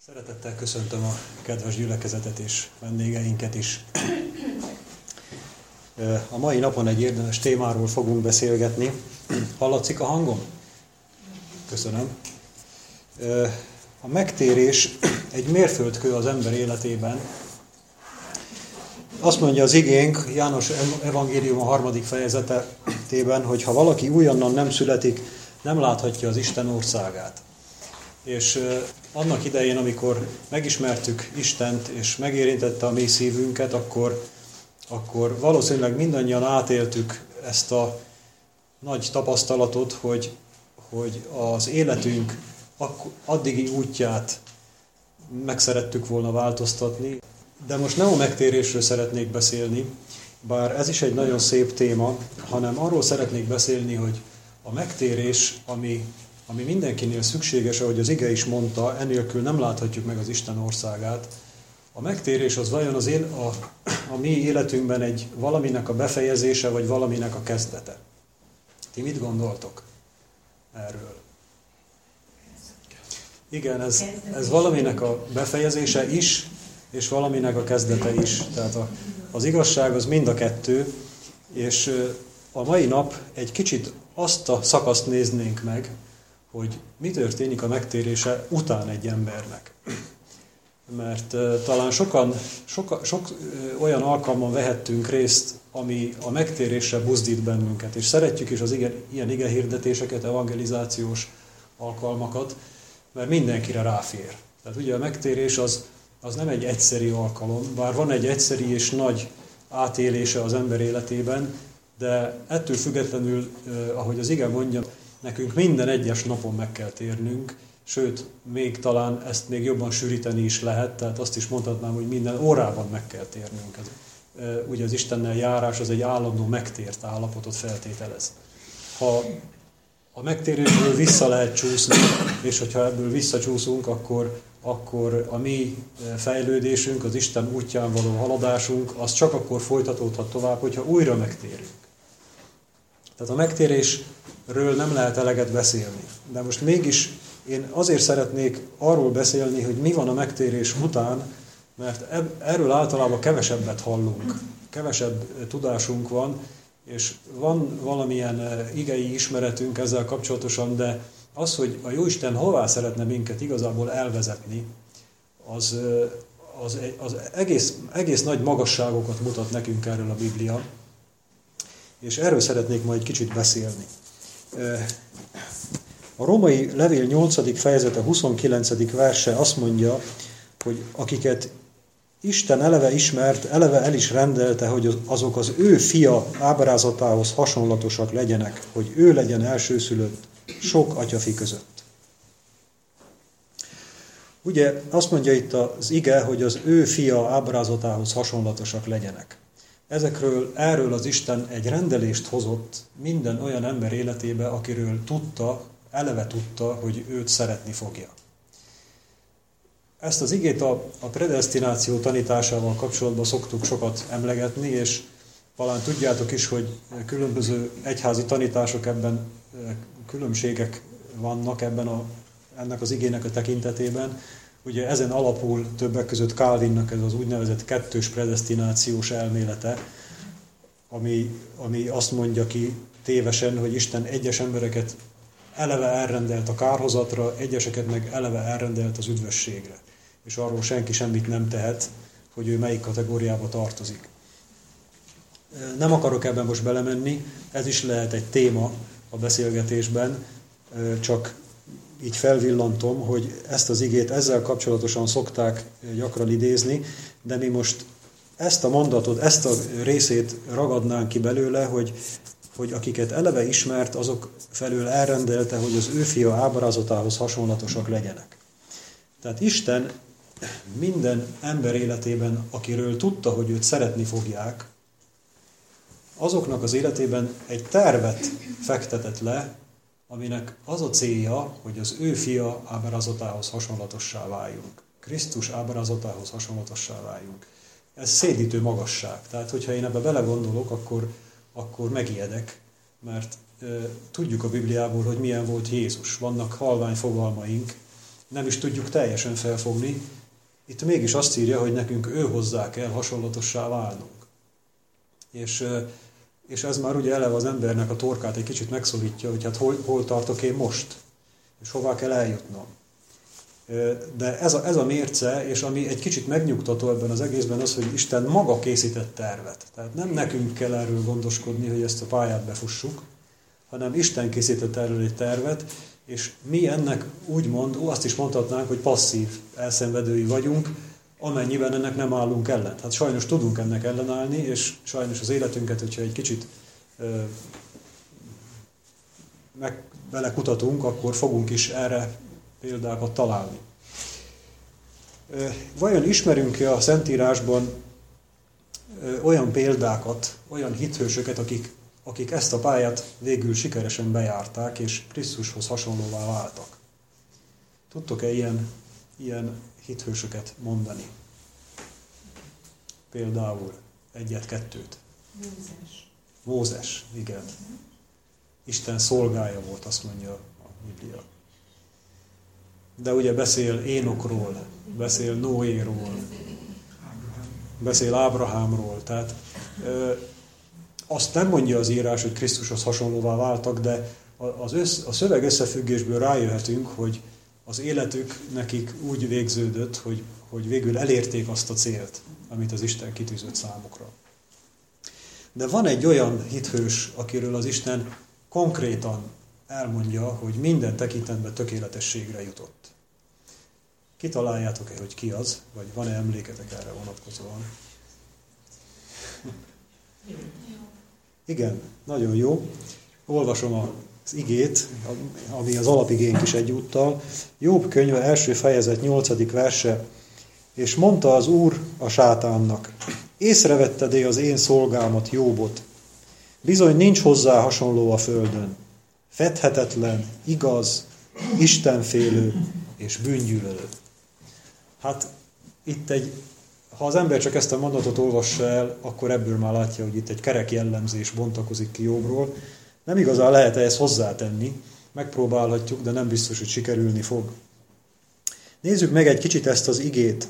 Szeretettel köszöntöm a kedves gyülekezetet és vendégeinket is. A mai napon egy érdemes témáról fogunk beszélgetni. Hallatszik a hangom? Köszönöm. A megtérés egy mérföldkő az ember életében. Azt mondja az igénk János evangélium a 3. fejezetében, hogy ha valaki újonnan nem születik, nem láthatja az Isten országát. És annak idején, amikor megismertük Istent, és megérintette a mi szívünket, akkor valószínűleg mindannyian átéltük ezt a nagy tapasztalatot, hogy az életünk addigi útját meg szerettük volna változtatni. De most nem a megtérésről szeretnék beszélni, bár ez is egy nagyon szép téma, hanem arról szeretnék beszélni, hogy a megtérés, ami mindenkinél szükséges, ahogy az ige is mondta, enélkül nem láthatjuk meg az Isten országát. A megtérés az vajon a mi életünkben egy valaminek a befejezése, vagy valaminek a kezdete? Ti mit gondoltok erről? Igen, ez valaminek a befejezése is, és valaminek a kezdete is. Tehát az igazság az mind a kettő, és a mai nap egy kicsit azt a szakaszt néznénk meg, hogy mi történik a megtérése után egy embernek. Mert talán sok olyan alkalman vehettünk részt, ami a megtérésre buzdít bennünket, és szeretjük is az ilyen igehirdetéseket, evangelizációs alkalmakat, mert mindenkire ráfér. Tehát ugye a megtérés az nem egy egyszeri alkalom, bár van egy egyszeri és nagy átélése az ember életében, de ettől függetlenül, ahogy az ige mondja, nekünk minden egyes napon meg kell térnünk, sőt, még talán ezt még jobban sűríteni is lehet, tehát azt is mondhatnám, hogy minden órában meg kell térnünk. Ugye az Istennel járás az egy állandó megtért állapotot feltételez. Ha a megtérésből vissza lehet csúszni, és hogyha ebből visszacsúszunk, akkor a mi fejlődésünk, az Isten útján való haladásunk, az csak akkor folytatódhat tovább, hogyha újra megtérünk. Tehát a megtérésről nem lehet eleget beszélni. De most mégis én azért szeretnék arról beszélni, hogy mi van a megtérés után, mert erről általában kevesebbet hallunk, kevesebb tudásunk van, és van valamilyen igei ismeretünk ezzel kapcsolatosan, de az, hogy a Jóisten hová szeretne minket igazából elvezetni, az egész nagy magasságokat mutat nekünk erről a Biblia, és erről szeretnék majd egy kicsit beszélni. A római levél 8. fejezete 29. verse azt mondja, hogy akiket Isten eleve ismert, eleve el is rendelte, hogy azok az ő fia ábrázatához hasonlatosak legyenek, hogy ő legyen elsőszülött sok atyafi között. Ugye azt mondja itt az ige, hogy az ő fia ábrázatához hasonlatosak legyenek. Erről az Isten egy rendelést hozott minden olyan ember életébe, akiről eleve tudta, hogy őt szeretni fogja. Ezt az igét a predesztináció tanításával kapcsolatban szoktuk sokat emlegetni, és talán tudjátok is, hogy különböző egyházi tanítások ebben, különbségek vannak ennek az igének a tekintetében. Ugye ezen alapul többek között Calvinnak ez az úgynevezett kettős predesztinációs elmélete, ami azt mondja ki tévesen, hogy Isten egyes embereket eleve elrendelt a kárhozatra, egyeseket meg eleve elrendelt az üdvösségre. És arról senki semmit nem tehet, hogy ő melyik kategóriába tartozik. Nem akarok ebben most belemenni, ez is lehet egy téma a beszélgetésben, csak így felvillantom, hogy ezt az igét ezzel kapcsolatosan szokták gyakran idézni, de mi most ezt a mondatot, ezt a részét ragadnánk ki belőle, hogy akiket eleve ismert, azok felől elrendelte, hogy az ő fia ábrázatához hasonlatosak legyenek. Tehát Isten minden ember életében, akiről tudta, hogy őt szeretni fogják, azoknak az életében egy tervet fektetett le, aminek az a célja, hogy az ő fia ábrázatához hasonlatossá váljunk. Krisztus ábrázatához hasonlatossá váljunk. Ez szédítő magasság. Tehát, hogyha én ebbe belegondolok, akkor megijedek, mert tudjuk a Bibliából, hogy milyen volt Jézus. Vannak halvány fogalmaink, nem is tudjuk teljesen felfogni, itt mégis azt írja, hogy nekünk ő hozzá kell hasonlatossá válnunk. És ez már ugye eleve az embernek a torkát egy kicsit megszorítja, hogy hát hol tartok én most, és hová kell eljutnom. De ez a mérce, és ami egy kicsit megnyugtató ebben az egészben az, hogy Isten maga készített tervet. Tehát nem nekünk kell erről gondoskodni, hogy ezt a pályát befussuk, hanem Isten készített erről egy tervet, és mi ennek úgymond, azt is mondhatnánk, hogy passzív elszenvedői vagyunk, amennyiben ennek nem állunk ellen. Hát sajnos tudunk ennek ellenállni, és sajnos az életünket, hogyha egy kicsit belekutatunk, akkor fogunk is erre példákat találni. Vajon ismerünk-e a Szentírásban olyan példákat, olyan hithősöket, akik ezt a pályát végül sikeresen bejárták, és Krisztushoz hasonlóvá váltak? Tudtok-e ilyen hithősöket mondani? Például egyet-kettőt. Mózes, igen. Isten szolgája volt, azt mondja a Biblia. De ugye beszél Énokról, beszél Noéról, beszél Ábrahámról. Tehát azt nem mondja az írás, hogy Krisztushoz hasonlóvá váltak, de a szöveg összefüggésből rájöhetünk, hogy az életük nekik úgy végződött, hogy végül elérték azt a célt, amit az Isten kitűzött számukra. De van egy olyan hithős, akiről az Isten konkrétan elmondja, hogy minden tekintetben tökéletességre jutott. Kitaláljátok-e, hogy ki az? Vagy van-e emléketek erre vonatkozóan? Igen, nagyon jó. Olvasom az igét, ami az alapigénk is egyúttal. Jobb könyve első fejezet 8. verse. És mondta az Úr a sátánnak, észrevetted-e az én szolgámat, Jóbot? Bizony nincs hozzá hasonló a földön. Fedhetetlen, igaz, istenfélő és bűngyűlölő. Hát itt ha az ember csak ezt a mondatot olvassa el, akkor ebből már látja, hogy itt egy kerek jellemzés bontakozik ki Jobbról. Nem igazán lehet ezt hozzátenni, megpróbálhatjuk, de nem biztos, hogy sikerülni fog. Nézzük meg egy kicsit ezt az igét,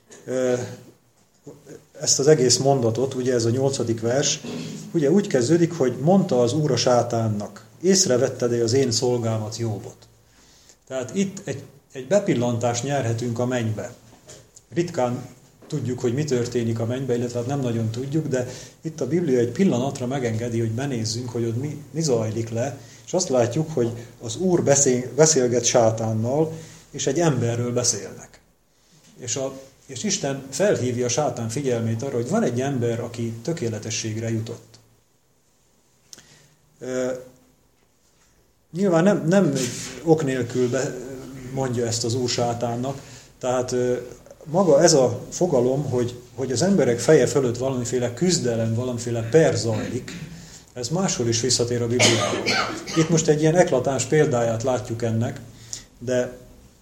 ezt az egész mondatot, ugye ez a 8. vers, ugye úgy kezdődik, hogy mondta az Úr a sátánnak, észrevetted-e az én szolgámat, Jóbot? Tehát itt egy bepillantást nyerhetünk a mennybe. Ritkán tudjuk, hogy mi történik a mennybe, illetve hát nem nagyon tudjuk, de itt a Biblia egy pillanatra megengedi, hogy benézzünk, hogy ott mi zajlik le, és azt látjuk, hogy az Úr beszélget sátánnal, és egy emberről beszélnek. És Isten felhívja a sátán figyelmét arra, hogy van egy ember, aki tökéletességre jutott. Nyilván nem ok nélkül mondja ezt az Úr sátánnak, tehát maga ez a fogalom, hogy az emberek feje fölött valamiféle küzdelem, valamiféle per zajlik, ez máshol is visszatér a Bibliában. Itt most egy ilyen eklatáns példáját látjuk ennek, de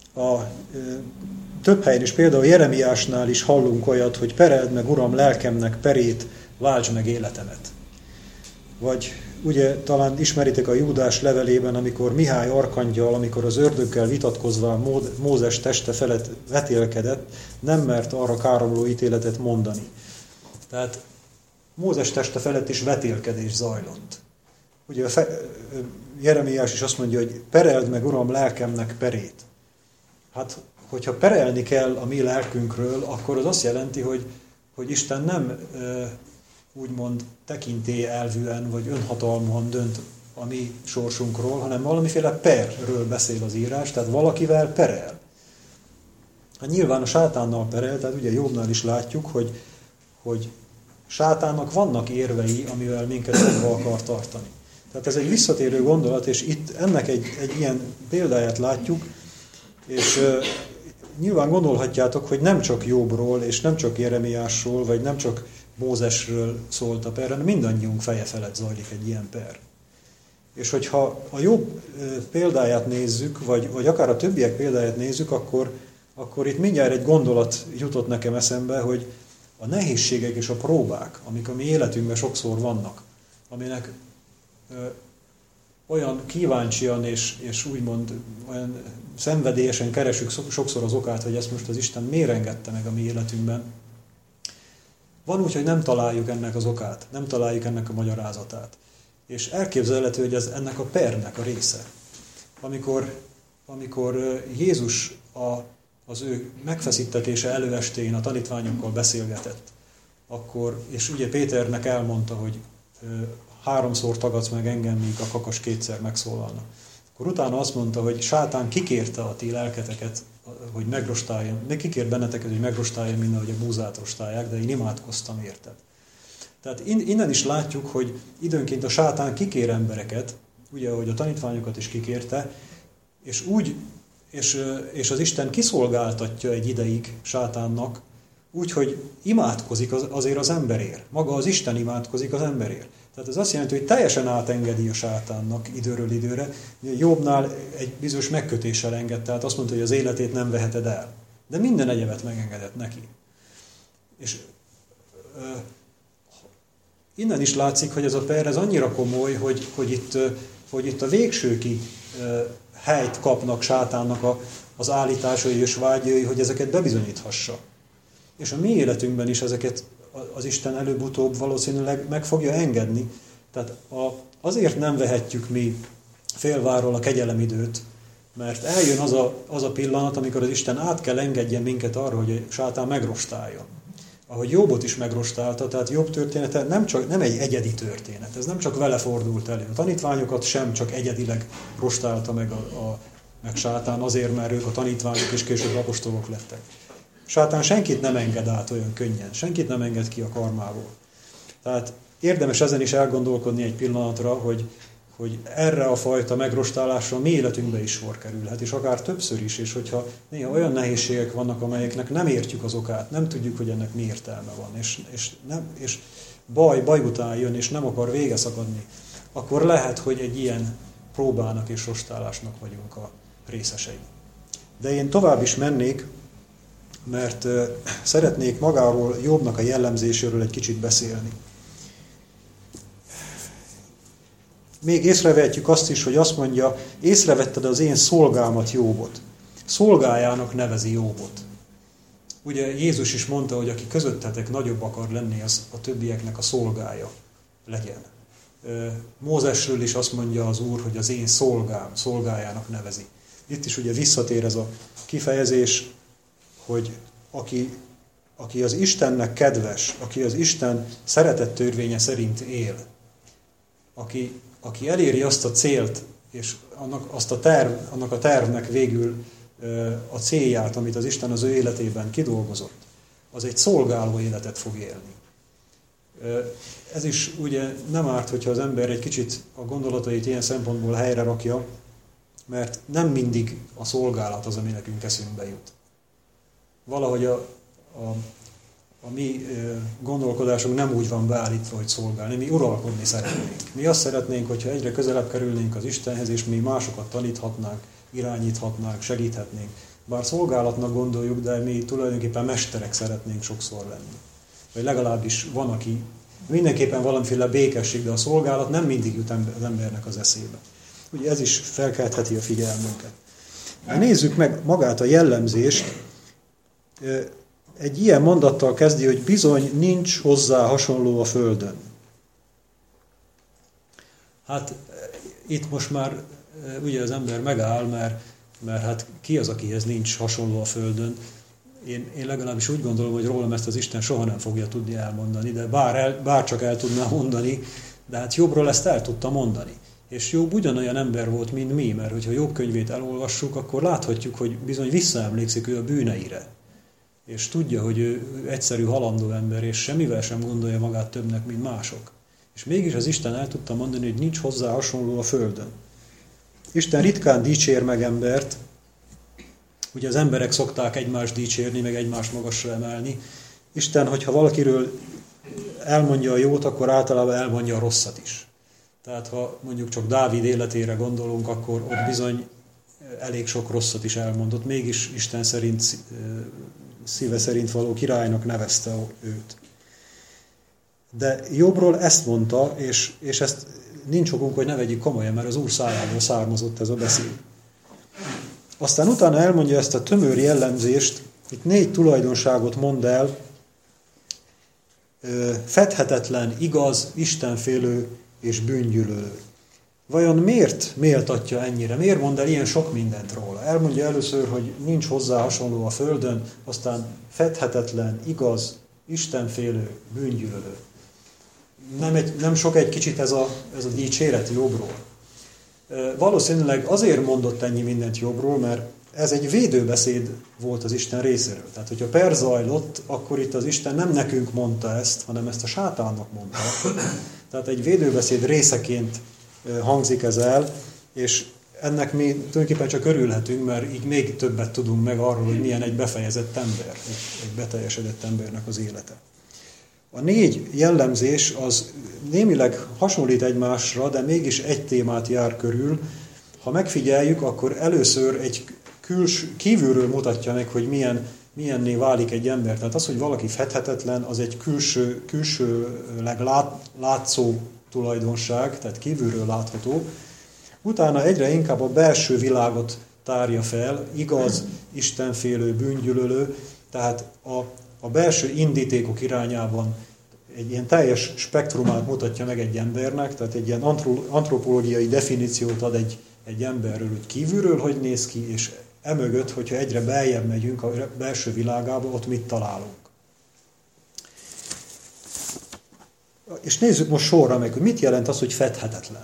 több helyen is, például Jeremiásnál is hallunk olyat, hogy pereld meg, Uram, lelkemnek perét, váltsd meg életemet. Vagy ugye talán ismeritek a Júdás levelében, amikor Mihály arkangyal, amikor az ördöggel vitatkozva Mózes teste felett vetélkedett, nem mert arra káromló ítéletet mondani. Tehát Mózes teste felett is vetélkedés zajlott. Ugye Jeremiás is azt mondja, hogy pereld meg, Uram, lelkemnek perét. Hát, hogyha perelni kell a mi lelkünkről, akkor az azt jelenti, hogy Isten nem úgymond tekintélyelvűen vagy önhatalmúan dönt a mi sorsunkról, hanem valamiféle perről beszél az írás, tehát valakivel perel. Hát nyilván a sátánnal perel, tehát ugye Jobbnál is látjuk, hogy sátánnak vannak érvei, amivel minket fogva akar tartani. Tehát ez egy visszatérő gondolat, és itt ennek egy ilyen példáját látjuk, és nyilván gondolhatjátok, hogy nem csak Jobbról, és nem csak Jeremiásról, vagy nem csak Mózesről szólt a per, hanem mindannyiunk feje felett zajlik egy ilyen per. És hogyha a Jobb példáját nézzük, vagy akár a többiek példáját nézzük, akkor itt mindjárt egy gondolat jutott nekem eszembe, hogy a nehézségek és a próbák, amik a mi életünkben sokszor vannak, aminek olyan kíváncsian és úgymond olyan szenvedélyesen keresünk sokszor az okát, hogy ezt most az Isten miért engedte meg a mi életünkben. Van úgy, hogy nem találjuk ennek az okát, nem találjuk ennek a magyarázatát. És elképzelhető, hogy ez ennek a pernek a része. Amikor Jézus az ő megfeszítetése előestéjén a tanítványokkal beszélgetett, és ugye Péternek elmondta, hogy 3-szor tagadsz meg engem, míg a kakas 2-szer megszólalna. Akkor utána azt mondta, hogy sátán kikérte a ti lelketeket, hogy megrostáljon. De kikért benneteket, hogy megrostáljon minden, hogy a búzát rostálják, de én imádkoztam érted. Tehát innen is látjuk, hogy időnként a sátán kikér embereket, ugye, ahogy a tanítványokat is kikérte, és az Isten kiszolgáltatja egy ideig sátánnak, úgyhogy imádkozik azért az emberért. Maga az Isten imádkozik az emberért. Tehát ez azt jelenti, hogy teljesen átengedi a sátánnak időről időre. Jobbnál egy bizonyos megkötéssel engedte, tehát azt mondta, hogy az életét nem veheted el. De minden egyebet megengedett neki. És innen is látszik, hogy ez a per ez annyira komoly, hogy itt a végsőkig helyt kapnak sátánnak az állításai és vágyai, hogy ezeket bebizonyíthassa. És a mi életünkben is ezeket az Isten előbb-utóbb valószínűleg meg fogja engedni. Tehát azért nem vehetjük mi félváról a kegyelemidőt, mert eljön az a pillanat, amikor az Isten át kell engedjen minket arra, hogy a sátán megrostáljon. Ahogy Jobbot is megrostálta, tehát Jobb története nem egy egyedi történet, ez nem csak vele fordult elő. A tanítványokat sem csak egyedileg rostálta meg meg sátán azért, mert ők a tanítványok és később apostolok lettek. Sátán senkit nem enged át olyan könnyen, senkit nem enged ki a karmából. Tehát érdemes ezen is elgondolkodni egy pillanatra, hogy erre a fajta megrostálásra a mi életünkbe is sor kerülhet, és akár többször is, és hogyha néha olyan nehézségek vannak, amelyeknek nem értjük az okát, nem tudjuk, hogy ennek mi értelme van, és baj után jön, és nem akar vége szakadni, akkor lehet, hogy egy ilyen próbának és rostálásnak vagyunk a részesei. De én tovább is mennék, mert szeretnék magáról Jobbnak a jellemzéséről egy kicsit beszélni. Még észrevehetjük azt is, hogy azt mondja, észrevetted az én szolgámat Jobbot. Szolgájának nevezi Jobbot. Ugye Jézus is mondta, hogy aki közöttetek nagyobb akar lenni, az a többieknek a szolgája legyen. Mózesről is azt mondja az Úr, hogy az én szolgájának nevezi. Itt is ugye visszatér ez a kifejezés, hogy aki az Istennek kedves, aki az Isten szeretett törvénye szerint él, aki eléri azt a célt, és annak a tervnek végül a célját, amit az Isten az ő életében kidolgozott, az egy szolgáló életet fog élni. Ez is ugye nem árt, hogyha az ember egy kicsit a gondolatait ilyen szempontból helyre rakja, mert nem mindig a szolgálat az, ami nekünk eszünkbe jut. Valahogy a mi gondolkodásunk nem úgy van beállítva, hogy szolgálni. Mi uralkodni szeretnénk. Mi azt szeretnénk, hogyha egyre közelebb kerülnénk az Istenhez, és mi másokat taníthatnánk, irányíthatnánk, segíthetnénk. Bár szolgálatnak gondoljuk, de mi tulajdonképpen mesterek szeretnénk sokszor lenni. Vagy legalábbis van, aki mindenképpen valamiféle békesség, de a szolgálat nem mindig jut az embernek az eszébe. Ugye ez is felkeltheti a figyelmünket. Nézzük meg magát a jellemzést. Egy ilyen mondattal kezdi, hogy bizony nincs hozzá hasonló a földön. Hát itt most már ugye az ember megáll, mert hát ki az, akihez nincs hasonló a földön. Én legalábbis úgy gondolom, hogy rólam ezt az Isten soha nem fogja tudni elmondani, de bár csak el tudná mondani, de hát Jobbról ezt el tudta mondani. És Jobb ugyanolyan ember volt, mint mi, mert hogyha Jobb könyvét elolvassuk, akkor láthatjuk, hogy bizony visszaemlékszik ő a bűneire. És tudja, hogy ő egyszerű halandó ember, és semmivel sem gondolja magát többnek, mint mások. És mégis az Isten el tudta mondani, hogy nincs hozzá hasonló a földön. Isten ritkán dicsér meg embert, ugye az emberek szokták egymást dicsérni, meg egymást magasra emelni. Isten, hogyha valakiről elmondja a jót, akkor általában elmondja a rosszat is. Tehát ha mondjuk csak Dávid életére gondolunk, akkor ott bizony elég sok rosszat is elmondott. Mégis Isten szerint, szíve szerint való királynak nevezte őt. De Jobbról ezt mondta, és ezt nincs okunk, hogy ne vegyük komolyan, mert az Úr szájából származott ez a beszéd. Aztán utána elmondja ezt a tömör jellemzést, itt 4 tulajdonságot mond el: fedhetetlen, igaz, istenfélő és bűngyűlölő. Vajon miért méltatja ennyire? Miért mond el ilyen sok mindent róla? Elmondja először, hogy nincs hozzá hasonló a földön, aztán fedhetetlen, igaz, istenfélő, bűngyűlölő. Nem sok egy kicsit ez a dicséret Jobbról. Valószínűleg azért mondott ennyi mindent Jobbról, mert ez egy védőbeszéd volt az Isten részéről. Tehát, hogyha per zajlott, akkor itt az Isten nem nekünk mondta ezt, hanem ezt a sátánnak mondta. Tehát egy védőbeszéd részeként hangzik ez el, és ennek mi tulajdonképpen csak örülhetünk, mert így még többet tudunk meg arról, hogy milyen egy befejezett ember, egy beteljesedett embernek az élete. A 4 jellemzés az némileg hasonlít egymásra, de mégis egy témát jár körül. Ha megfigyeljük, akkor először egy kívülről mutatja meg, hogy milyenné válik egy ember. Tehát az, hogy valaki fedhetetlen, az egy külsőleg látszó tulajdonság, tehát kívülről látható. Utána egyre inkább a belső világot tárja fel, igaz, istenfélő, bűngyűlölő, tehát a belső indítékok irányában egy ilyen teljes spektrumát mutatja meg egy embernek, tehát egy ilyen antropológiai definíciót ad egy emberről, hogy kívülről hogy néz ki, és emögött, hogyha egyre beljebb megyünk a belső világába, ott mit találunk. És nézzük most sorra meg, hogy mit jelent az, hogy fedhetetlen.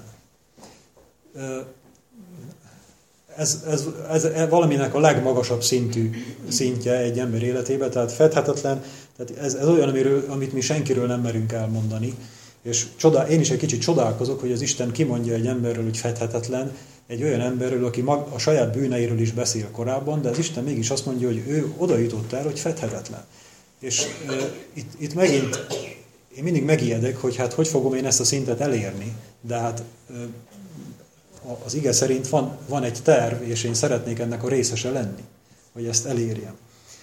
Ez valaminek a legmagasabb szintje egy ember életében, tehát fedhetetlen, tehát ez olyan, amit mi senkiről nem merünk elmondani. És én is egy kicsit csodálkozok, hogy az Isten kimondja egy emberről, hogy fedhetetlen, egy olyan emberről, aki a saját bűneiről is beszél korábban, de az Isten mégis azt mondja, hogy ő oda jutott el, hogy fedhetetlen. És itt megint én mindig megijedek, hogy hát hogy fogom én ezt a szintet elérni, de hát az ige szerint van egy terv, és én szeretnék ennek a részese lenni, hogy ezt elérjem.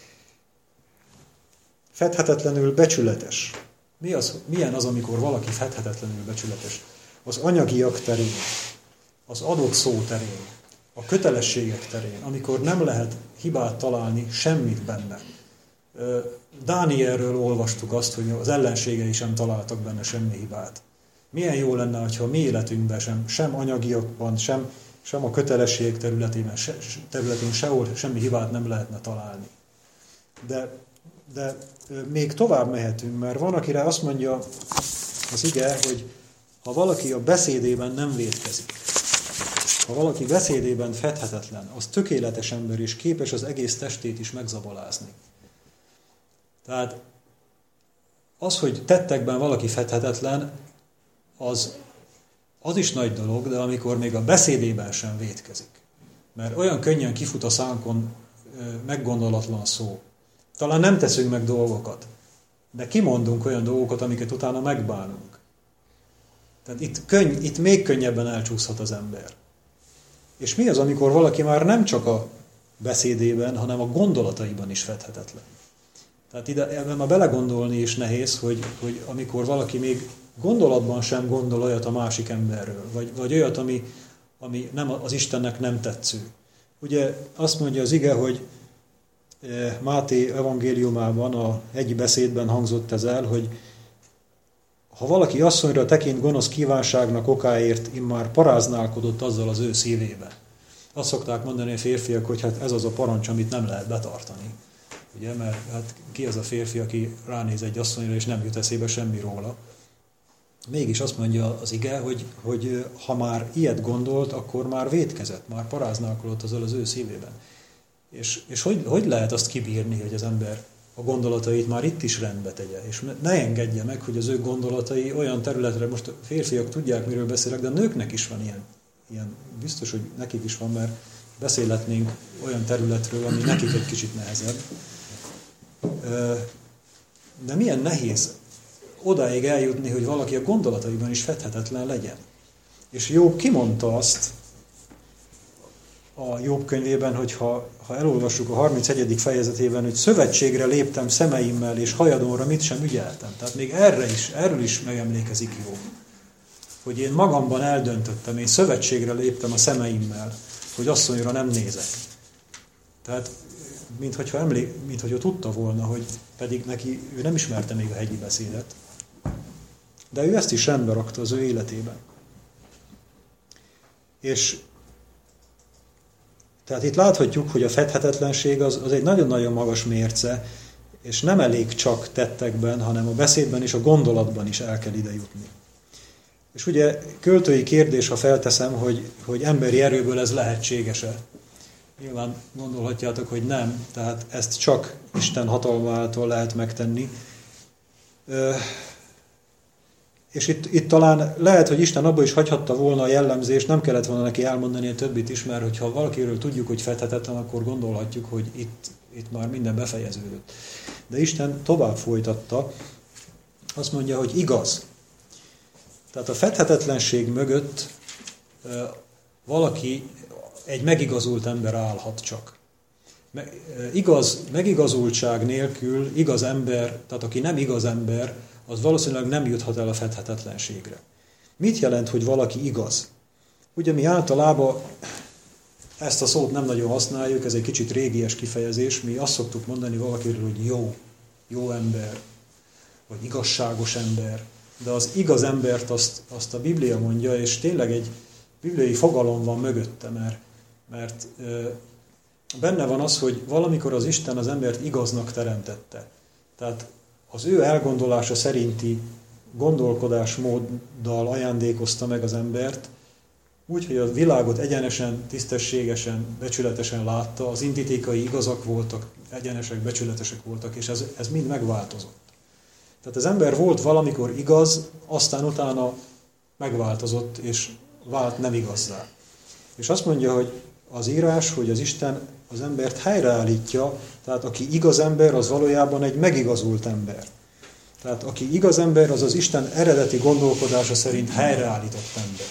Fedhetetlenül becsületes. Milyen az, amikor valaki fedhetetlenül becsületes? Az anyagiak terén, az adott szó terén, a kötelességek terén, amikor nem lehet hibát találni semmit benne. Dánielről olvastuk azt, hogy az ellenségei sem találtak benne semmi hibát. Milyen jó lenne, hogyha a mi életünkben sem anyagiakban, sem a kötelességek területén sehol semmi hibát nem lehetne találni. De még tovább mehetünk, mert van, akire azt mondja az ige, hogy ha valaki a beszédében nem vétkezik, ha valaki beszédében fedhetetlen, az tökéletes ember és képes az egész testét is megzabolázni. Tehát az, hogy tettekben valaki fedhetetlen, az is nagy dolog, de amikor még a beszédében sem vétkezik. Mert olyan könnyen kifut a szánkon meggondolatlan szó. Talán nem teszünk meg dolgokat, de kimondunk olyan dolgokat, amiket utána megbánunk. Tehát itt még könnyebben elcsúszhat az ember. És mi az, amikor valaki már nem csak a beszédében, hanem a gondolataiban is fedhetetlen? Tehát ebben a belegondolni is nehéz, hogy amikor valaki még gondolatban sem gondol olyat a másik emberről, vagy olyat, ami nem, az Istennek nem tetsző. Ugye azt mondja az ige, hogy Máté evangéliumában, a hegyi beszédben hangzott ez el, hogy ha valaki asszonyra tekint gonosz kívánságnak okáért, immár paráználkodott azzal az ő szívében. Azt szokták mondani a férfiak, hogy hát ez az a parancs, amit nem lehet betartani. Ugye, mert hát ki az a férfi, aki ránéz egy asszonyra, és nem jut eszébe semmi róla. Mégis azt mondja az ige, hogy ha már ilyet gondolt, akkor már vétkezett, már paráználkodott azzal az ő szívében. És hogy lehet azt kibírni, hogy az ember a gondolatait már itt is rendbe tegye, és ne engedje meg, hogy az ő gondolatai olyan területre, most a férfiak tudják, miről beszélek, de a nőknek is van ilyen biztos, hogy nekik is van, mert beszélhetnénk olyan területről, ami nekik egy kicsit nehezebb. De milyen nehéz odáig eljutni, hogy valaki a gondolataiban is fedhetetlen legyen. És Jobb kimondta azt a Jobb könyvében, hogy ha elolvassuk a 31. fejezetében, hogy szövetségre léptem szemeimmel, és hajadonra mit sem ügyeltem. Tehát még erről is megemlékezik Jobb. hogy én magamban eldöntöttem, én szövetségre léptem a szemeimmel, hogy asszonyra nem nézek. Tehát, minthogyha tudta volna, hogy pedig neki, ő nem ismerte még a hegyi beszédet, de ő ezt is rendbe rakta az ő életében. És tehát itt láthatjuk, hogy a fedhetetlenség az egy nagyon-nagyon magas mérce, és nem elég csak tettekben, hanem a beszédben és a gondolatban is el kell ide jutni. És ugye költői kérdés, ha felteszem, hogy emberi erőből ez lehetséges-e? Nyilván gondolhatjátok, hogy nem, tehát ezt csak Isten hatalma által lehet megtenni. És itt talán lehet, hogy Isten abba is hagyhatta volna a jellemzést, nem kellett volna neki elmondani a többit is, mert hogyha valakiről tudjuk, hogy fedhetetlen, akkor gondolhatjuk, hogy itt már minden befejeződött. De Isten tovább folytatta, azt mondja, hogy igaz. Tehát a fedhetetlenség mögött valaki, egy megigazult ember állhat csak. Megigazultság nélkül igaz ember, tehát aki nem igaz ember, az valószínűleg nem juthat el a fedhetetlenségre. Mit jelent, hogy valaki igaz? Ugye mi általában ezt a szót nem nagyon használjuk, ez egy kicsit régies kifejezés, mi azt szoktuk mondani valakiről, hogy jó ember, vagy igazságos ember, de az igaz embert azt a Biblia mondja, és tényleg egy bibliai fogalom van mögötte, mert benne van az, hogy valamikor az Isten az embert igaznak teremtette. Tehát az ő elgondolása szerinti gondolkodásmóddal ajándékozta meg az embert, úgy, hogy a világot egyenesen, tisztességesen, becsületesen látta, az indítékai igazak voltak, egyenesek, becsületesek voltak, és ez mind megváltozott. Tehát az ember volt valamikor igaz, aztán utána megváltozott, és vált nem igazzá. És azt mondja, hogy az írás, hogy az Isten az embert helyreállítja, tehát aki igaz ember, az valójában egy megigazult ember. Tehát aki igaz ember, az az Isten eredeti gondolkodása szerint helyreállított ember.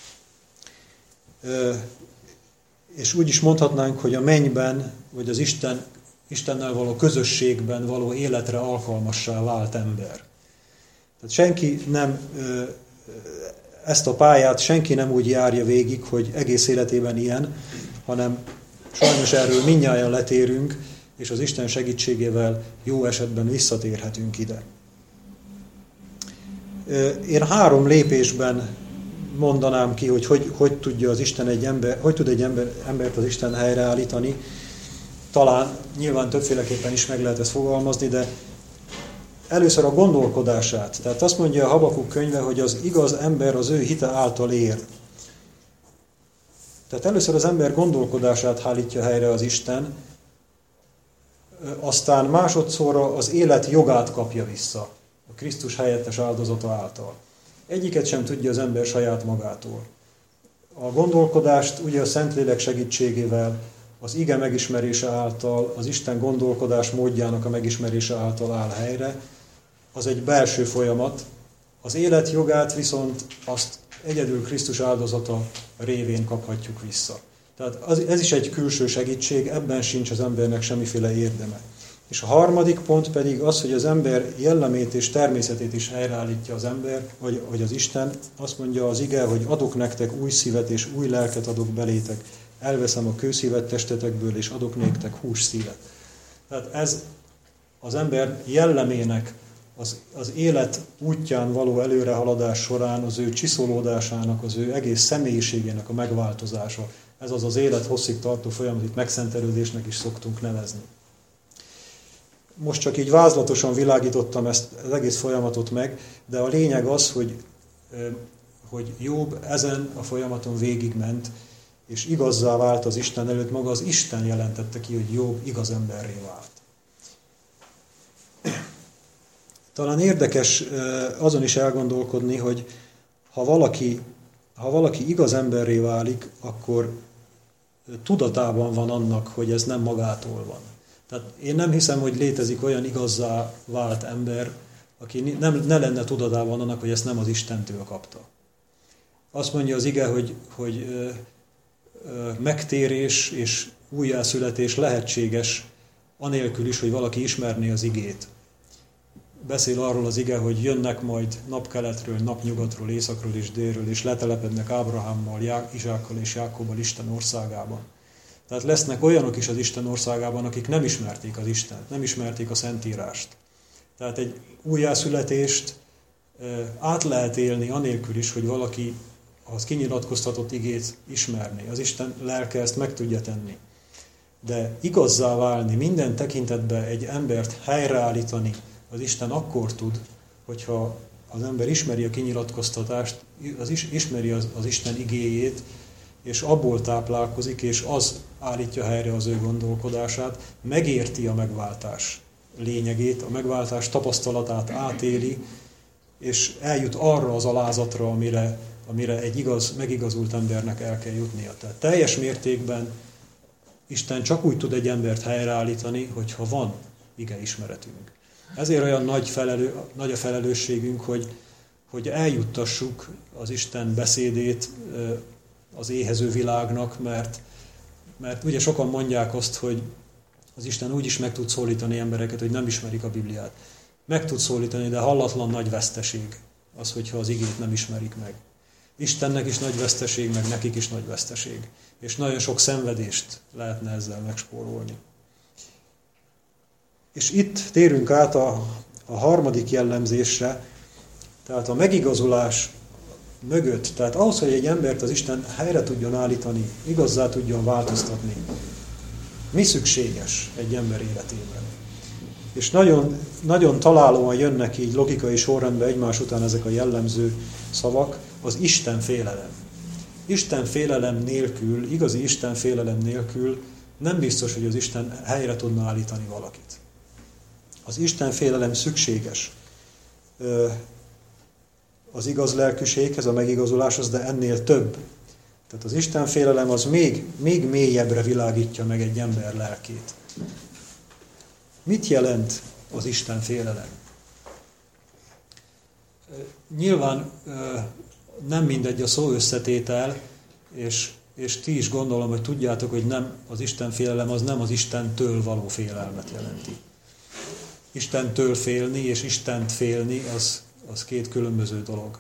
És úgy is mondhatnánk, hogy a mennyben, vagy az Istennel való közösségben való életre alkalmassá vált ember. Tehát senki nem, ezt a pályát senki nem úgy járja végig, hogy egész életében ilyen, hanem sajnos erről mindnyájan letérünk, és az Isten segítségével jó esetben visszatérhetünk ide. Én 3 lépésben mondanám ki, hogy tudja az Isten hogy tud egy embert az Isten helyreállítani. Talán nyilván többféleképpen is meg lehet ezt fogalmazni, de először a gondolkodását. Tehát azt mondja a Habakuk könyve, hogy az igaz ember az ő hite által él. Tehát először az ember gondolkodását állítja helyre az Isten, aztán másodszorra az élet jogát kapja vissza a Krisztus helyettes áldozata által. Egyiket sem tudja az ember saját magától. A gondolkodást ugye a Szentlélek segítségével, az ige megismerése által, az Isten gondolkodás módjának a megismerése által áll helyre, az egy belső folyamat. Az élet jogát viszont azt egyedül Krisztus áldozata révén kaphatjuk vissza. Tehát ez is egy külső segítség, ebben sincs az embernek semmiféle érdeme. És a harmadik pont pedig az, hogy az ember jellemét és természetét is helyreállítja az ember, vagy az Isten. Azt mondja az ige, hogy adok nektek új szívet és új lelket adok belétek. Elveszem a kőszívet testetekből, és adok néktek hússzívet. Tehát ez az ember jellemének, az élet útján való előrehaladás során az ő csiszolódásának, az ő egész személyiségének a megváltozása. Ez az élet hosszig tartó folyamat, itt megszentelődésnek is szoktunk nevezni. Most csak így vázlatosan világítottam ezt az egész folyamatot meg, de a lényeg az, hogy Jobb ezen a folyamaton végigment, és igazzá vált az Isten előtt, maga az Isten jelentette ki, hogy Jobb igaz emberré vált. Talán érdekes azon is elgondolkodni, hogy ha valaki igaz emberré válik, akkor tudatában van annak, hogy ez nem magától van. Tehát én nem hiszem, hogy létezik olyan igazzá vált ember, aki ne lenne tudatában annak, hogy ezt nem az Istentől kapta. Azt mondja az ige, hogy megtérés és újjászületés lehetséges, anélkül is, hogy valaki ismerné az igét. beszél arról az ige, hogy jönnek majd napkeletről, napnyugatról, északról és délről, és letelepednek Ábrahámmal, Izsákkal és Jákobbal Isten országában. Tehát lesznek olyanok is az Isten országában, akik nem ismerték az Istent, nem ismerték a Szentírást. Tehát egy újjászületést át lehet élni anélkül is, hogy valaki az kinyilatkoztatott igét ismerni. Az Isten lelke ezt meg tudja tenni. De igazzá válni, minden tekintetben egy embert helyreállítani az Isten akkor tud, hogyha az ember ismeri a kinyilatkoztatást, ismeri az Isten igéjét, és abból táplálkozik, és az állítja helyre az ő gondolkodását, megérti a megváltás lényegét, a megváltás tapasztalatát átéli, és eljut arra az alázatra, amire egy megigazult embernek el kell jutnia. Tehát teljes mértékben Isten csak úgy tud egy embert helyreállítani, hogyha van ige ismeretünk. Ezért olyan nagy a felelősségünk, hogy eljuttassuk az Isten beszédét az éhező világnak, mert ugye sokan mondják azt, hogy az Isten úgy is meg tud szólítani embereket, hogy nem ismerik a Bibliát. Meg tud szólítani, de hallatlan nagy veszteség az, hogyha az igét nem ismerik meg. Istennek is nagy veszteség, meg nekik is nagy veszteség. És nagyon sok szenvedést lehetne ezzel megspórolni. És itt térünk át a harmadik jellemzésre, tehát a megigazulás mögött, tehát ahhoz, hogy egy embert az Isten helyre tudjon állítani, igazzá tudjon változtatni, mi szükséges egy ember életében. És nagyon, nagyon találóan jönnek így logikai sorrendben egymás után ezek a jellemző szavak, az Isten félelem. Isten félelem nélkül, igazi Isten félelem nélkül nem biztos, hogy az Isten helyre tudna állítani valakit. Az Isten félelem szükséges az igaz lelkűséghez, a megigazuláshoz, de ennél több. Tehát az Isten félelem az még mélyebbre világítja meg egy ember lelkét. Mit jelent az Isten félelem? Nyilván nem mindegy a szó összetétel, és ti is gondolom, hogy tudjátok, hogy nem az Isten félelem az nem az Istentől való félelmet jelenti. Istentől félni és Istent félni az két különböző dolog.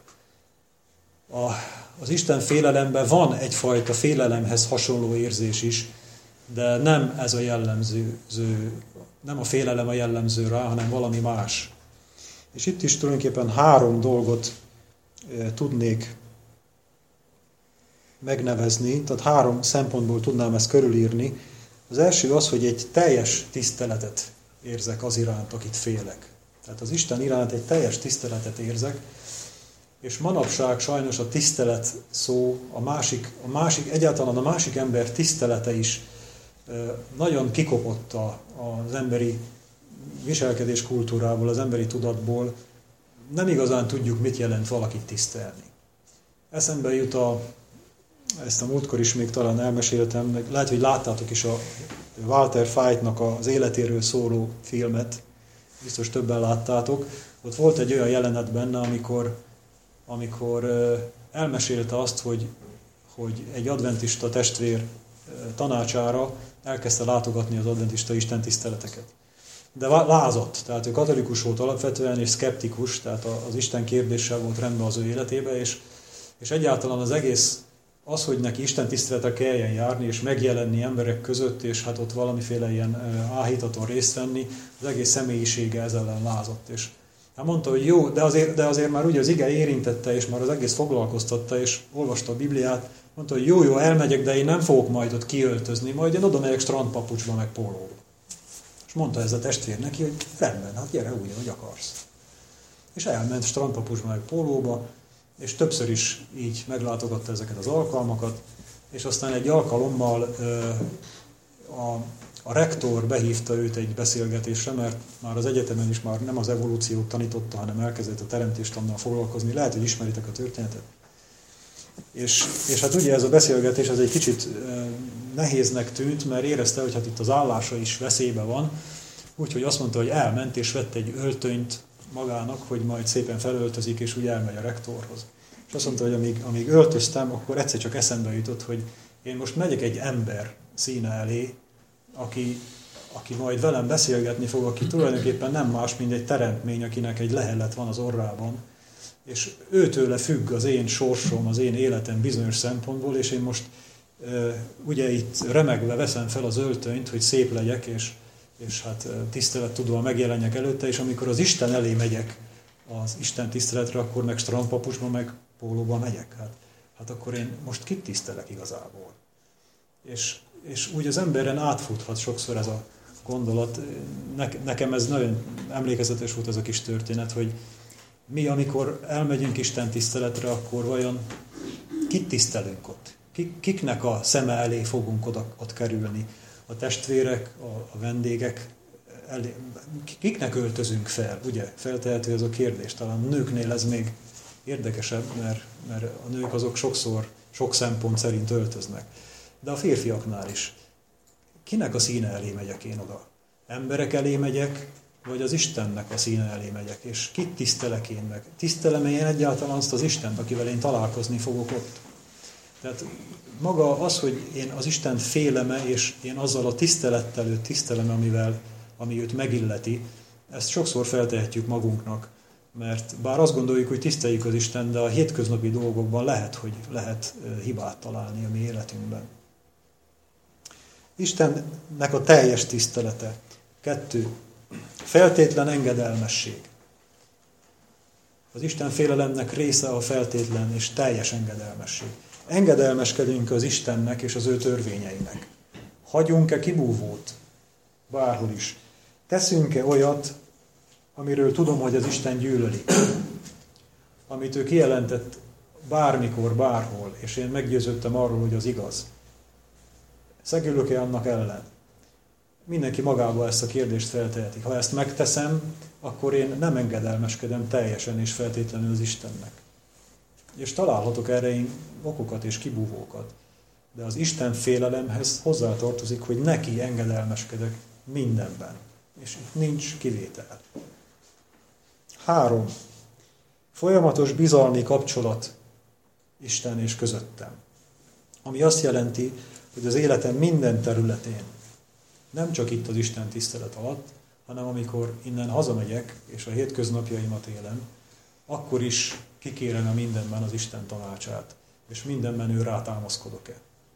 Az Isten félelemben van egyfajta félelemhez hasonló érzés is, de nem ez a jellemző, nem a félelem a jellemző rá, hanem valami más. És itt is tulajdonképpen 3 dolgot tudnék megnevezni, tehát 3 szempontból tudnám ezt körülírni. Az első az, hogy egy teljes tiszteletet érzek az iránt, akit félek. Tehát az Isten iránt egy teljes tiszteletet érzek, és manapság sajnos a tisztelet szó, egyáltalán a másik ember tisztelete is nagyon kikopott az emberi viselkedés kultúrából, az emberi tudatból. Nem igazán tudjuk, mit jelent valakit tisztelni. Eszembe jut ezt a múltkor is még talán elmeséltem, lehet, hogy láttátok is a Walter Fajtnak az életéről szóló filmet, biztos többen láttátok. Ott volt egy olyan jelenet benne, amikor elmesélte azt, hogy egy adventista testvér tanácsára elkezdte látogatni az adventista istentiszteleteket. De lázadt, tehát ő katolikus volt alapvetően, és szkeptikus, tehát az Isten kérdéssel volt rendben az ő életébe, és egyáltalán az egész, az, hogy neki istentiszteletre kelljen járni, és megjelenni emberek között, és hát ott valamiféle ilyen áhítaton részt venni, az egész személyisége ez ellen lázadt. És hát mondta, hogy jó, de azért már ugye az ige érintette, és már az egész foglalkoztatta, és olvasta a Bibliát, mondta, hogy jó, elmegyek, de én nem fogok majd ott kiöltözni, majd én oda megyek strandpapucsba, meg pólóba. És mondta ez a testvér neki, hogy rendben, hát gyere úgy, hogy akarsz. És elment strandpapucsba, meg pólóba, és többször is így meglátogatta ezeket az alkalmakat, és aztán egy alkalommal a rektor behívta őt egy beszélgetésre, mert már az egyetemen is már nem az evolúciót tanította, hanem elkezdett a teremtéstannal foglalkozni. Lehet, hogy ismeritek a történetet. És hát ugye ez a beszélgetés az egy kicsit nehéznek tűnt, mert érezte, hogy hát itt az állása is veszélybe van, úgyhogy azt mondta, hogy elment és vett egy öltönyt magának, hogy majd szépen felöltözik, és úgy elmegy a rektorhoz. És azt mondta, hogy amíg öltöztem, akkor egyszer csak eszembe jutott, hogy én most megyek egy ember színe elé, aki majd velem beszélgetni fog, aki tulajdonképpen nem más, mint egy teremtmény, akinek egy lehellet van az orrában, és őtőle függ az én sorsom, az én életem bizonyos szempontból, és én most ugye itt remegve veszem fel az öltönyt, hogy szép legyek, és hát tisztelettudóan megjelenjek előtte, és amikor az Isten elé megyek, az Isten tiszteletre, akkor meg strandpapusba, meg pólóba megyek. Hát akkor én most kit tisztelek igazából? És úgy az emberen átfuthat sokszor ez a gondolat. Nekem ez nagyon emlékezetes volt ez a kis történet, hogy mi, amikor elmegyünk Isten tiszteletre, akkor vajon kit tisztelünk ott? Kiknek a szeme elé fogunk ott kerülni? A testvérek, a vendégek elé? Kiknek öltözünk fel? Ugye, feltehető ez a kérdés. Talán a nőknél ez még érdekesebb, mert a nők azok sokszor, sok szempont szerint öltöznek. De a férfiaknál is. Kinek a színe elé megyek én oda? Emberek elé megyek, vagy az Istennek a színe elé megyek? És kit tisztelek én meg? Tisztelem én egyáltalán azt az Istent, akivel én találkozni fogok ott? Tehát maga az, hogy én az Istent féleme, és én azzal a tisztelettel őt tisztelem, ami őt megilleti, ezt sokszor feltehetjük magunknak, mert bár azt gondoljuk, hogy tiszteljük az Istent, de a hétköznapi dolgokban lehet hibát találni a mi életünkben. Istennek a teljes tisztelete. 2. Feltétlen engedelmesség. Az Isten félelemnek része a feltétlen és teljes engedelmesség. Engedelmeskedünk az Istennek és az ő törvényeinek. Hagyunk-e kibúvót? Bárhol is. Teszünk-e olyat, amiről tudom, hogy az Isten gyűlöli? Amit ő kijelentett bármikor, bárhol, és én meggyőződtem arról, hogy az igaz. Szegülök-e annak ellen? Mindenki magába ezt a kérdést felteheti. Ha ezt megteszem, akkor én nem engedelmeskedem teljesen és feltétlenül az Istennek. És találhatok erre én okokat és kibúvókat. De az Isten félelemhez hozzátartozik, hogy neki engedelmeskedek mindenben. És itt nincs kivétel. 3. Folyamatos bizalmi kapcsolat Isten és közöttem. Ami azt jelenti, hogy az életem minden területén, nem csak itt az Isten tisztelet alatt, hanem amikor innen hazamegyek, és a hétköznapjaimat élem, akkor is kikérem mindenben az Isten tanácsát, és mindenben ő rátámaszkodok-e.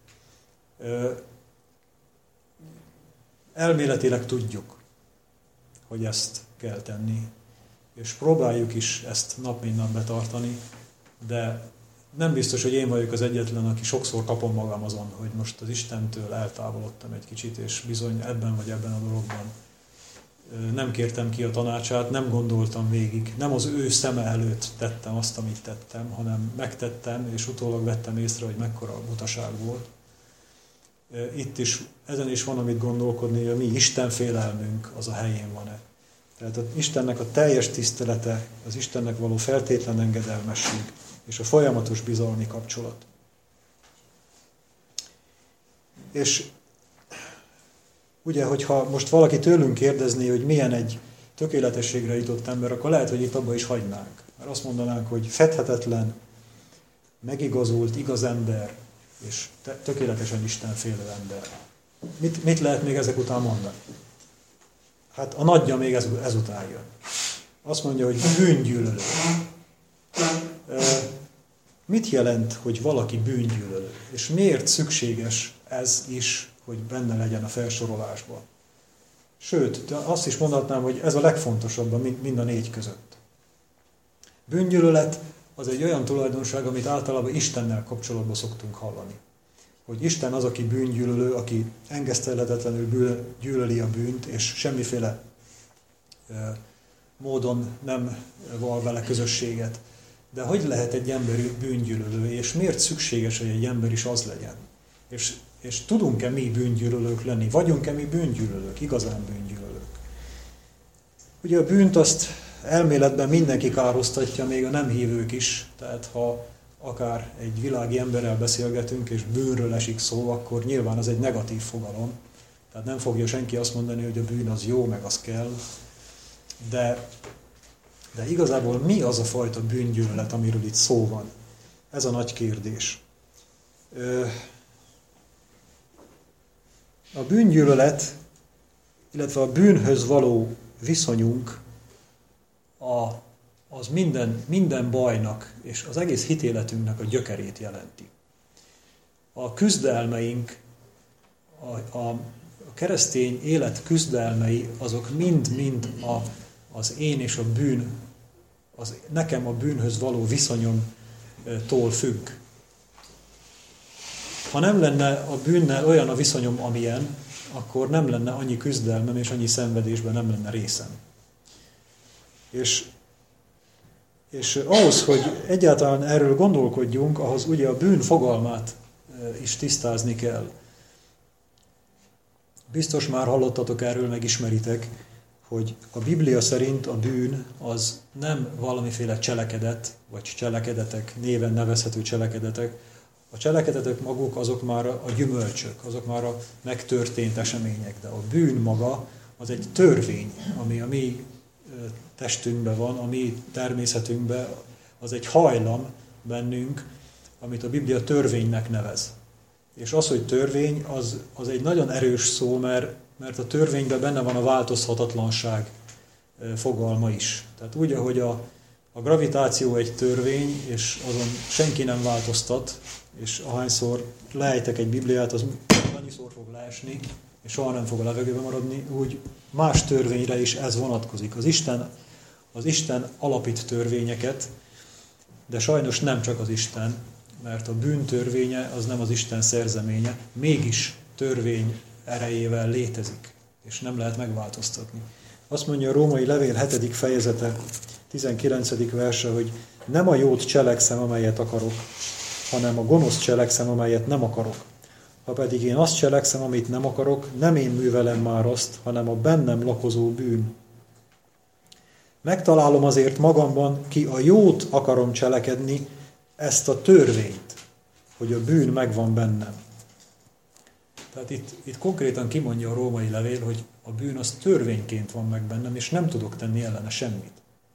Elméletileg tudjuk, hogy ezt kell tenni, és próbáljuk is ezt nap mint nap betartani, de nem biztos, hogy én vagyok az egyetlen, aki sokszor kapom magam azon, hogy most az Istentől eltávolodtam egy kicsit, és bizony ebben vagy ebben a dologban nem kértem ki a tanácsát, nem gondoltam végig, nem az ő szeme előtt tettem azt, amit tettem, hanem megtettem, és utólag vettem észre, hogy mekkora butaság volt. Itt is, ezen is van, amit gondolkodni, hogy a mi Isten félelmünk az a helyén van-e. Tehát az Istennek a teljes tisztelete, az Istennek való feltétlen engedelmesség, és a folyamatos bizalmi kapcsolat. És ugye, hogyha most valaki tőlünk kérdezné, hogy milyen egy tökéletességre jutott ember, akkor lehet, hogy itt abba is hagynánk. Mert azt mondanánk, hogy fedhetetlen, megigazult, igaz ember, és tökéletesen istenfélő ember. Mit lehet még ezek után mondani? Hát a nagyja még ezután jön. Azt mondja, hogy bűngyűlölő. Mit jelent, hogy valaki bűngyűlölő? És miért szükséges ez is, hogy benne legyen a felsorolásban? Sőt, azt is mondhatnám, hogy ez a legfontosabb mind a 4 között. Bűngyűlölet az egy olyan tulajdonság, amit általában Istennel kapcsolatban szoktunk hallani. Hogy Isten az, aki bűngyűlölő, aki engesztelhetetlenül gyűlöli a bűnt, és semmiféle módon nem val vele közösséget. De hogy lehet egy ember bűngyűlölő, és miért szükséges, hogy egy ember is az legyen? És tudunk-e mi bűngyűlölők lenni? Vagyunk-e mi bűngyűlölők, igazán bűngyűlölők? Ugye a bűnt azt elméletben mindenki károsztatja, még a nem hívők is. Tehát ha akár egy világi emberrel beszélgetünk, és bűnről esik szó, akkor nyilván az egy negatív fogalom. Tehát nem fogja senki azt mondani, hogy a bűn az jó, meg az kell. De igazából mi az a fajta bűngyűlölet, amiről itt szó van? Ez a nagy kérdés. A bűngyűlölet illetve a bűnhöz való viszonyunk az minden bajnak és az egész hitéletünknek a gyökerét jelenti. A küzdelmeink, a keresztény élet küzdelmei, azok mind-mind az én és a bűn, nekem a bűnhöz való viszonyomtól függ. Ha nem lenne a bűnnel olyan a viszonyom, amilyen, akkor nem lenne annyi küzdelmem és annyi szenvedésben nem lenne részem. És ahhoz, hogy egyáltalán erről gondolkodjunk, ahhoz ugye a bűn fogalmát is tisztázni kell. Biztos már hallottatok erről, megismeritek, hogy a Biblia szerint a bűn az nem valamiféle cselekedet, vagy cselekedetek, néven nevezhető cselekedetek. A cselekedetek maguk azok már a gyümölcsök, azok már a megtörtént események, de a bűn maga az egy törvény, ami a mi testünkben van, a mi természetünkben, az egy hajlam bennünk, amit a Biblia törvénynek nevez. És az, hogy törvény, az egy nagyon erős szó, mert a törvényben benne van a változhatatlanság fogalma is. Tehát úgy, ahogy a gravitáció egy törvény, és azon senki nem változtat, és ahányszor leejtek egy Bibliát, az annyiszor fog leesni, és soha nem fog a levegőbe maradni, úgy más törvényre is ez vonatkozik. Az Isten alapít törvényeket, de sajnos nem csak az Isten, mert a bűn törvénye az nem az Isten szerzeménye, mégis törvény erejével létezik, és nem lehet megváltoztatni. Azt mondja a Római Levél 7. fejezete, 19. verse, hogy nem a jót cselekszem, amelyet akarok, hanem a gonosz cselekszem, amelyet nem akarok. Ha pedig én azt cselekszem, amit nem akarok, nem én művelem már azt, hanem a bennem lakozó bűn. Megtalálom azért magamban, ki a jót akarom cselekedni, ezt a törvényt, hogy a bűn megvan bennem. Tehát itt konkrétan kimondja a Római Levél, hogy a bűn az törvényként van meg bennem, és nem tudok tenni ellene semmit.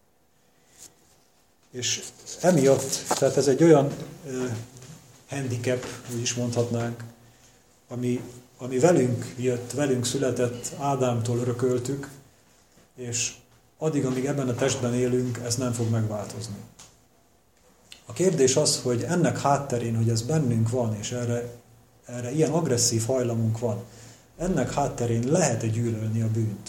És emiatt, tehát ez egy olyan handicap, úgy is mondhatnánk, ami velünk jött, velünk született, Ádámtól örököltük, és addig, amíg ebben a testben élünk, ez nem fog megváltozni. A kérdés az, hogy ennek hátterén, hogy ez bennünk van, és erre ilyen agresszív hajlamunk van, ennek hátterén lehet-e gyűlölni a bűnt?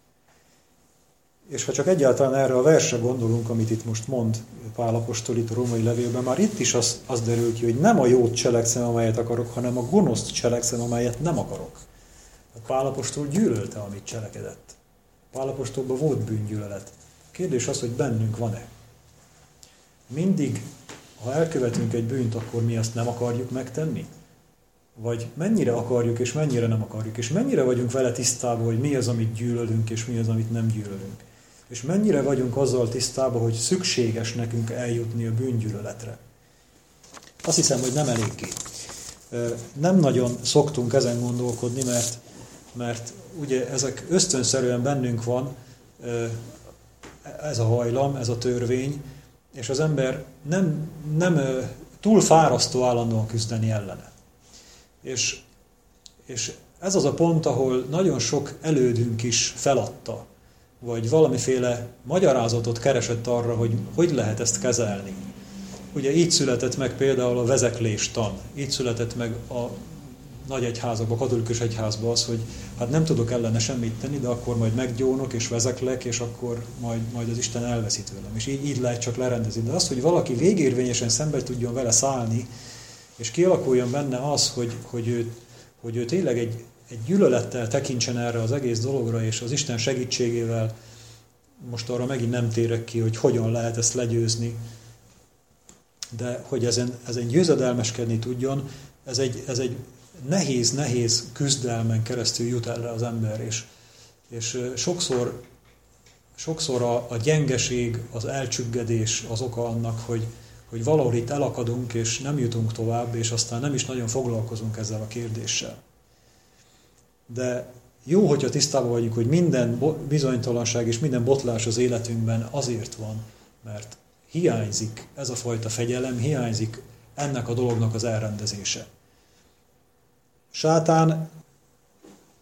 És ha csak egyáltalán erre a versre gondolunk, amit itt most mond Pál apostol itt a Római Levélben, már itt is az derül ki, hogy nem a jót cselekszem, amelyet akarok, hanem a gonoszt cselekszem, amelyet nem akarok. Pál apostol gyűlölte, amit cselekedett. Pál apostolban volt bűngyűlölet. Kérdés az, hogy bennünk van-e. Mindig, ha elkövetünk egy bűnt, akkor mi azt nem akarjuk megtenni? Vagy mennyire akarjuk, és mennyire nem akarjuk? És mennyire vagyunk vele tisztában, hogy mi az, amit gyűlölünk, és mi az, amit nem gyűlölünk? És mennyire vagyunk azzal tisztában, hogy szükséges nekünk eljutni a bűngyűlöletre? Azt hiszem, hogy nem eléggé. Nem nagyon szoktunk ezen gondolkodni, mert ugye ezek ösztönszerűen bennünk van, ez a hajlam, ez a törvény, és az ember nem túl fárasztó állandóan küzdeni ellene. És ez az a pont, ahol nagyon sok elődünk is feladta, vagy valamiféle magyarázatot keresett arra, hogy lehet ezt kezelni. Ugye így született meg például a vezekléstan, így született meg a nagy egyházakban, a katolikus egyházban az, hogy hát nem tudok ellene semmit tenni, de akkor majd meggyónok és vezeklek, és akkor majd az Isten elveszi tőlem. És így lehet csak lerendezni. De az, hogy valaki végérvényesen szembe tudjon vele szállni, és kialakuljon benne az, hogy ő tényleg egy gyűlölettel tekintsen erre az egész dologra, és az Isten segítségével, most arra megint nem térek ki, hogy hogyan lehet ezt legyőzni, de hogy ezen győzedelmeskedni tudjon, ez egy nehéz küzdelmen keresztül jut erre az ember, és sokszor a gyengeség, az elcsüggedés az oka annak, hogy valahol itt elakadunk, és nem jutunk tovább, és aztán nem is nagyon foglalkozunk ezzel a kérdéssel. De jó, hogyha tisztában vagyunk, hogy minden bizonytalanság és minden botlás az életünkben azért van, mert hiányzik ez a fajta fegyelem, hiányzik ennek a dolognak az elrendezése. Sátán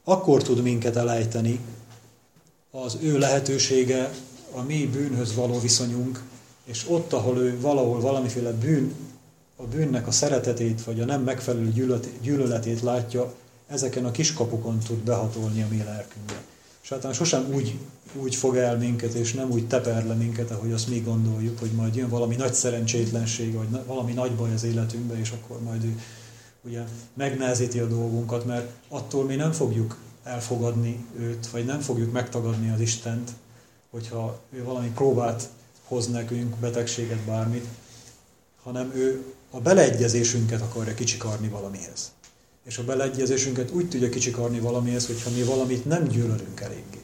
akkor tud minket elejteni az ő lehetősége, a mi bűnhöz való viszonyunk, és ott, ahol ő valahol valamiféle a bűnnek a szeretetét, vagy a nem megfelelő gyűlöletét látja, ezeken a kiskapukon tud behatolni a mi lelkünkbe. És hát sosem úgy fog el minket, és nem úgy teper le minket, ahogy azt mi gondoljuk, hogy majd jön valami nagy szerencsétlenség, vagy valami nagy baj az életünkbe, és akkor majd ő ugye megnehezíti a dolgunkat, mert attól mi nem fogjuk elfogadni őt, vagy nem fogjuk megtagadni az Istent, hogyha ő valami próbát hoz nekünk, betegséget, bármit, hanem ő a beleegyezésünket akarja kicsikarni valamihez. És a beleegyezésünket úgy tudja kicsikarni valamihez, hogyha mi valamit nem gyűlölünk eléggé.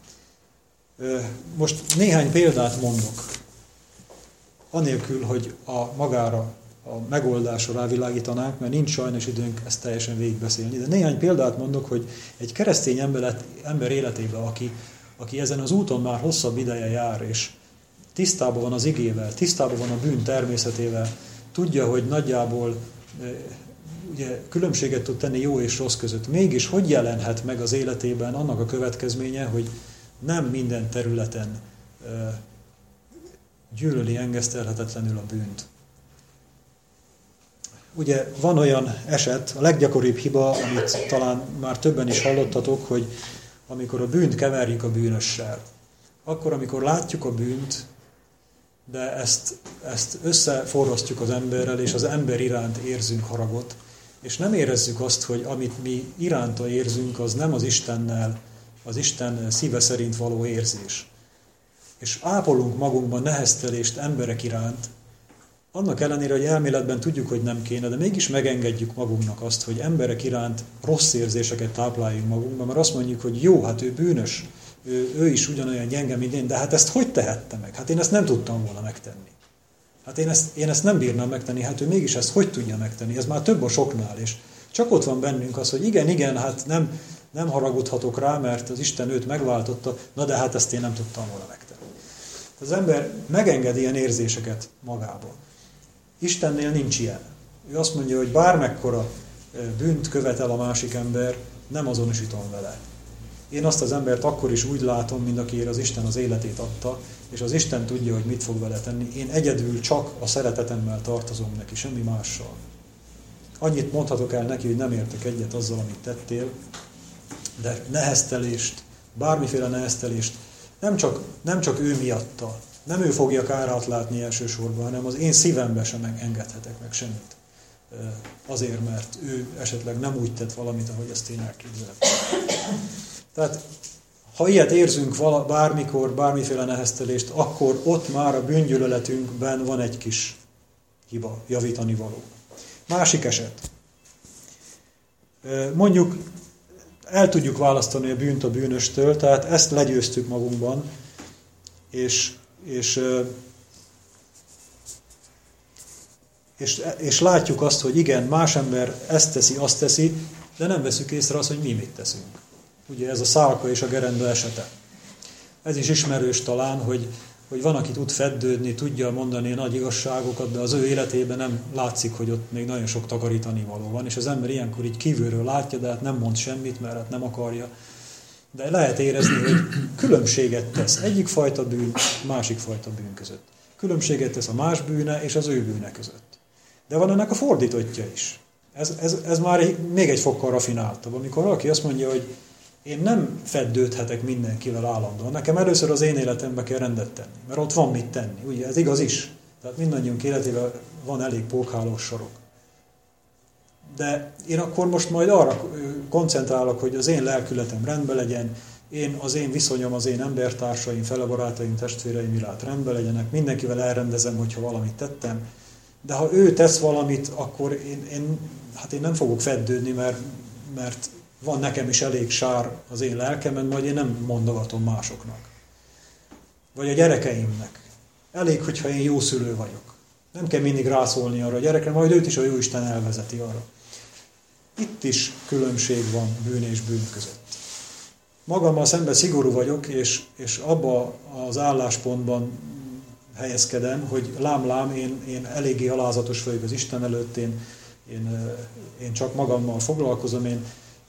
Most néhány példát mondok, anélkül, hogy magára, a megoldásra rávilágítanánk, mert nincs sajnos időnk ezt teljesen végigbeszélni, de néhány példát mondok, hogy egy keresztény ember életében, aki ezen az úton már hosszabb ideje jár, és tisztában van az igével, tisztában van a bűn természetével, tudja, hogy nagyjából ugye, különbséget tud tenni jó és rossz között. Mégis hogy jelenhet meg az életében annak a következménye, hogy nem minden területen gyűlöli engesztelhetetlenül a bűnt. Ugye van olyan eset, a leggyakoribb hiba, amit talán már többen is hallottatok, hogy amikor a bűnt keverjük a bűnössel, akkor, amikor látjuk a bűnt, de ezt összeforrasztjuk az emberrel, és az ember iránt érzünk haragot, és nem érezzük azt, hogy amit mi iránta érzünk, az nem az Istennel, az Isten szíve szerint való érzés. És ápolunk magunkban neheztelést emberek iránt, annak ellenére, hogy elméletben tudjuk, hogy nem kéne, de mégis megengedjük magunknak azt, hogy emberek iránt rossz érzéseket tápláljunk magunkban, mert azt mondjuk, hogy jó, hát ő bűnös, ő is ugyanolyan gyenge, mint én, de hát ezt hogy tehette meg? Hát én ezt nem tudtam volna megtenni. Hát én ezt nem bírnám megtenni, hát ő mégis ezt hogy tudja megtenni? Ez már több a soknál, és csak ott van bennünk az, hogy igen, hát nem haragudhatok rá, mert az Isten őt megváltotta, na de hát ezt én nem tudtam volna megtenni. Az ember megenged ilyen érzéseket magából. Istennél nincs ilyen. Ő azt mondja, hogy bármekkora bűnt követel a másik ember, nem azonosítom vele. Én azt az embert akkor is úgy látom, mint akiért az Isten az életét adta, és az Isten tudja, hogy mit fog vele tenni. Én egyedül csak a szeretetemmel tartozom neki, semmi mással. Annyit mondhatok el neki, hogy nem értek egyet azzal, amit tettél, de neheztelést, bármiféle neheztelést, nem csak ő miatta, nem ő fogja kárát látni elsősorban, hanem az én szívembe sem engedhetek meg semmit. Azért, mert ő esetleg nem úgy tett valamit, ahogy ezt én elképzeltem. Tehát, ha ilyet érzünk bármikor, bármiféle neheztelést, akkor ott már a bűngyűlöletünkben van egy kis hiba, javítani való. Másik eset. Mondjuk el tudjuk választani a bűnt a bűnöstől, tehát ezt legyőztük magunkban, és látjuk azt, hogy igen, más ember ezt teszi, azt teszi, de nem veszük észre azt, hogy mi mit teszünk. Ugye ez a szálka és a gerenda esete. Ez is ismerős talán, hogy van, aki tud feddődni, tudja mondani nagy igazságokat, de az ő életében nem látszik, hogy ott még nagyon sok takarítani való van, és az ember ilyenkor így kívülről látja, de hát nem mond semmit, mert hát nem akarja. De lehet érezni, hogy különbséget tesz egyik fajta bűn, másik fajta bűn között. Különbséget tesz a más bűne és az ő bűne között. De van ennek a fordítottja is. Ez már még egy fokkal rafináltabb, amikor valaki azt mondja, hogy én nem feddődhetek mindenkivel állandóan. Nekem először az én életembe kell rendet tenni, mert ott van mit tenni. Ugye, ez igaz is. Tehát mindannyiunk életében van elég pókhálós sorok. De én akkor most majd arra koncentrálok, hogy az én lelkületem rendben legyen, az én viszonyom, az én embertársaim, felebarátaim, testvéreim iránt rendben legyenek, mindenkivel elrendezem, hogyha valamit tettem. De ha ő tesz valamit, akkor én nem fogok feddődni, mert van nekem is elég sár az én lelkemen, majd én nem mondogatom másoknak. Vagy a gyerekeimnek. Elég, hogyha én jó szülő vagyok. Nem kell mindig rászólni arra a gyerekre, majd őt is a Jóisten elvezeti arra. Itt is különbség van bűn és bűn között. Magammal szemben szigorú vagyok, és abba az álláspontban helyezkedem, hogy lám, én eléggé alázatos vagyok az Isten előtt, én csak magammal foglalkozom, én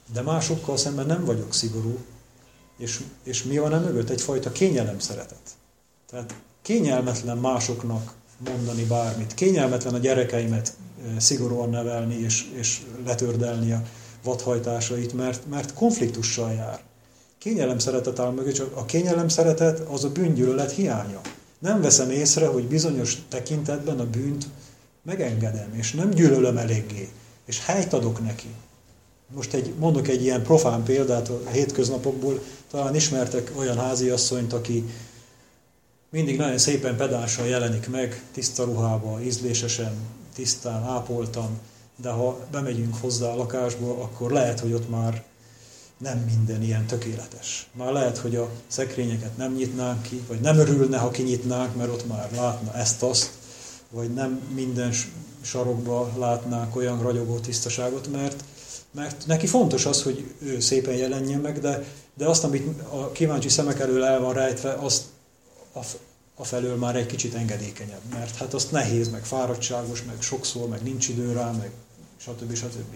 de másokkal szemben nem vagyok szigorú, és mi van mögött? Egyfajta kényelem szeretet. Tehát kényelmetlen másoknak mondani bármit, kényelmetlen a gyerekeimet szigorúan nevelni és letördelni a vadhajtásait, mert konfliktussal jár. Kényelem szeretet áll mögött, csak a kényelem szeretet az a bűngyűlölet hiánya. Nem veszem észre, hogy bizonyos tekintetben a bűnt megengedem, és nem gyűlölöm eléggé, és helyt adok neki. Most mondok egy ilyen profán példát a hétköznapokból, talán ismertek olyan háziasszonyt, aki mindig nagyon szépen pedánsan jelenik meg, tiszta ruhába, ízlésesen, tisztán, ápoltan, de ha bemegyünk hozzá a lakásba, akkor lehet, hogy ott már nem minden ilyen tökéletes. Már lehet, hogy a szekrényeket nem nyitnánk ki, vagy nem örülne, ha kinyitnánk, mert ott már látna ezt-azt, vagy nem minden sarokba látnánk olyan ragyogó tisztaságot, mert neki fontos az, hogy ő szépen jelenjen meg, de azt, amit a kíváncsi szemek elől el van rejtve, azt afelől már egy kicsit engedékenyebb, mert hát azt nehéz, meg fáradtságos, meg sokszor, meg nincs idő rá, meg stb. Stb.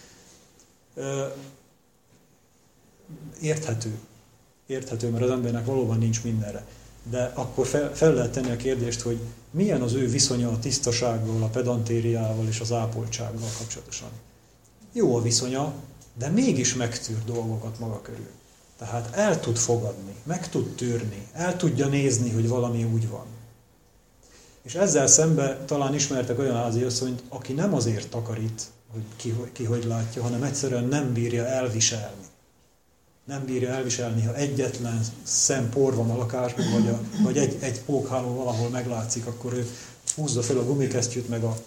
Érthető, mert az embernek valóban nincs mindenre. De akkor fel lehet tenni a kérdést, hogy milyen az ő viszonya a tisztasággal, a pedantériával és az ápoltsággal kapcsolatosan. Jó a viszonya, de mégis megtűr dolgokat maga körül. Tehát el tud fogadni, meg tud tűrni, el tudja nézni, hogy valami úgy van. És ezzel szemben talán ismertek olyan háziasszonyt, aki nem azért takarít, hogy ki hogy látja, hanem egyszerűen nem bírja elviselni. Nem bírja elviselni, ha egyetlen szem por van a lakásban, vagy egy pókháló valahol meglátszik, akkor ő húzza fel a gumikesztyűt, meg a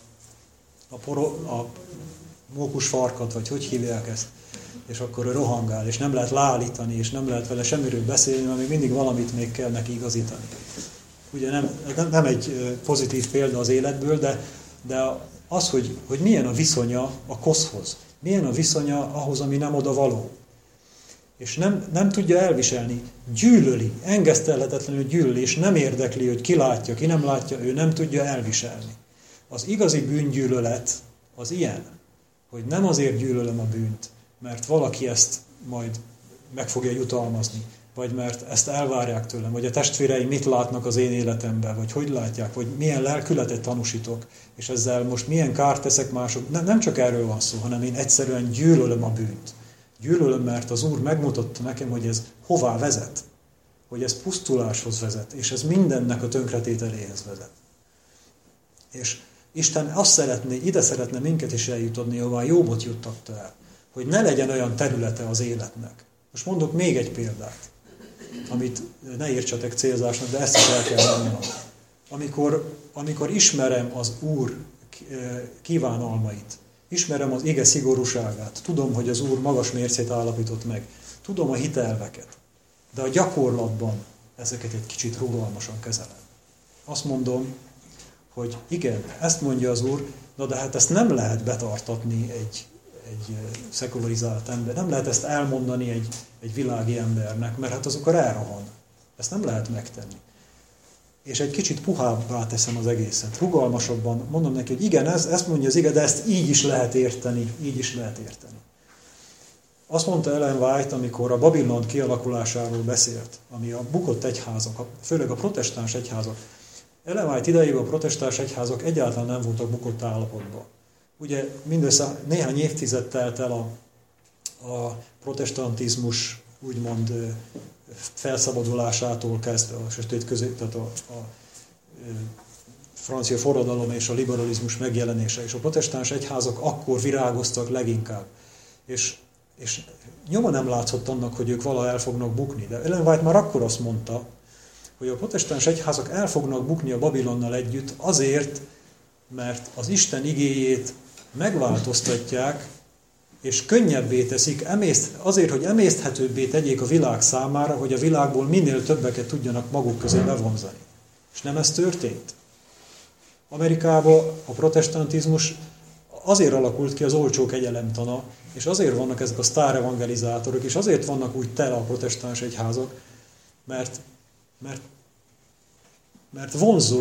mókusfarkat, vagy hogy hívják ezt, és akkor ő rohangál, és nem lehet leállítani, és nem lehet vele semmiről beszélni, mert még mindig valamit még kell neki igazítani. Ugye nem egy pozitív példa az életből, de az, hogy milyen a viszonya a koszhoz, milyen a viszonya ahhoz, ami nem oda való. És nem tudja elviselni, gyűlöli, engesztelhetetlenül gyűlöli, és nem érdekli, hogy ki látja, ki nem látja, ő nem tudja elviselni. Az igazi bűngyűlölet az ilyen, hogy nem azért gyűlölöm a bűnt, mert valaki ezt majd meg fogja jutalmazni, vagy mert ezt elvárják tőlem, vagy a testvéreim mit látnak az én életemben, vagy hogy látják, vagy milyen lelkületet tanúsítok, és ezzel most milyen kárt teszek mások. Nem csak erről van szó, hanem én egyszerűen gyűlölöm a bűnt. Gyűlölöm, mert az Úr megmutatta nekem, hogy ez hová vezet, hogy ez pusztuláshoz vezet, és ez mindennek a tönkretételéhez vezet. És Isten ide szeretne minket is eljutatni, ahová Jóbot juttatta el, hogy ne legyen olyan területe az életnek. Most mondok még egy példát, amit ne értsetek célzásnak, de ezt is el kell mondanom. Amikor ismerem az Úr kívánalmait, ismerem az ige szigorúságát, tudom, hogy az Úr magas mércét állapított meg, tudom a hitelveket, de a gyakorlatban ezeket egy kicsit rugalmasan kezelem. Azt mondom, hogy igen, ezt mondja az Úr, de hát ezt nem lehet betartatni egy szekularizált ember, nem lehet ezt elmondani egy világi embernek, mert hát az akkor elrohan. Ezt nem lehet megtenni. És egy kicsit puhábbá teszem az egészet. Rugalmasabban mondom neki, hogy igen, ezt mondja az ige, de ezt így is lehet érteni, így is lehet érteni. Azt mondta Ellen White, amikor a Babilon kialakulásáról beszélt, ami a bukott egyházak, főleg a protestáns egyházak. Ellen White idejében a protestáns egyházak egyáltalán nem voltak bukott állapotban. Ugye mindössze néhány évtized telt el a protestantizmus úgymond felszabadulásától kezdve a sötét között, tehát a francia forradalom és a liberalizmus megjelenése, és a protestáns egyházak akkor virágoztak leginkább. És nyoma nem látszott annak, hogy ők valaha el fognak bukni. De Ellen White már akkor azt mondta, hogy a protestáns egyházak el fognak bukni a Babilonnal együtt azért, mert az Isten igéjét megváltoztatják, és könnyebbé teszik, azért, hogy emészthetőbbé tegyék a világ számára, hogy a világból minél többeket tudjanak maguk közé bevonzani. És nem ez történt. Amerikában a protestantizmus azért alakult ki az olcsó kegyelemtana, és azért vannak ezek a sztár evangelizátorok, és azért vannak úgy tele a protestáns egyházak, mert vonzó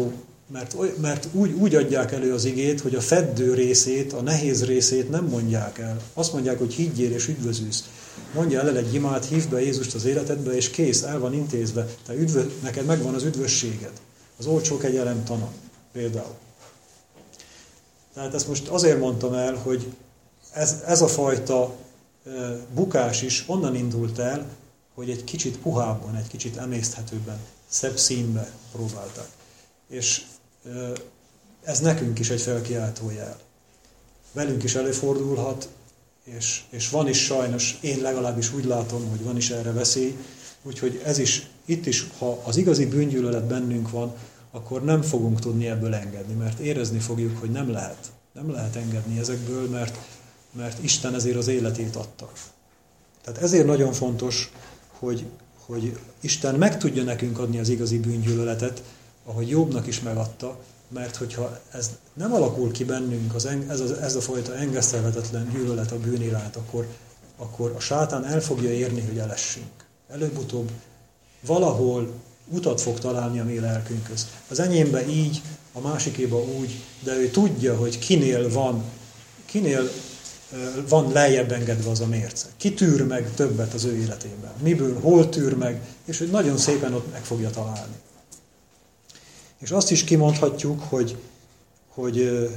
Mert úgy adják elő az igét, hogy a feddő részét, a nehéz részét nem mondják el. Azt mondják, hogy higgyél és üdvözülsz. Mondjál el egy imát, hívd be Jézust az életedbe, és kész, el van intézve. Neked megvan az üdvösséged. Az olcsó kegyelem tana például. Tehát ezt most azért mondtam el, hogy ez a fajta bukás is onnan indult el, hogy egy kicsit puhábban, egy kicsit emészthetőbben, szebb színbe próbálták. És ez nekünk is egy felkiáltó jel. Velünk is előfordulhat, és van is sajnos, én legalábbis úgy látom, hogy van is erre veszély, úgyhogy ez is, itt is, ha az igazi bűngyűlölet bennünk van, akkor nem fogunk tudni ebből engedni, mert érezni fogjuk, hogy nem lehet. Nem lehet engedni ezekből, mert Isten ezért az életét adta. Tehát ezért nagyon fontos, hogy Isten meg tudja nekünk adni az igazi bűngyűlöletet, ahogy Jobbnak is megadta, mert hogyha ez nem alakul ki bennünk, ez a fajta engesztelhetetlen gyűlölet a bűn iránt, akkor a sátán el fogja érni, hogy elessünk. Előbb-utóbb valahol utat fog találni a mi lelkünkhöz. Az enyémbe így, a másikéba úgy, de ő tudja, hogy kinél van lejjebb engedve az a mérce. Ki tűr meg többet az ő életében. Miből, hol tűr meg, és hogy nagyon szépen ott meg fogja találni. És azt is kimondhatjuk, hogy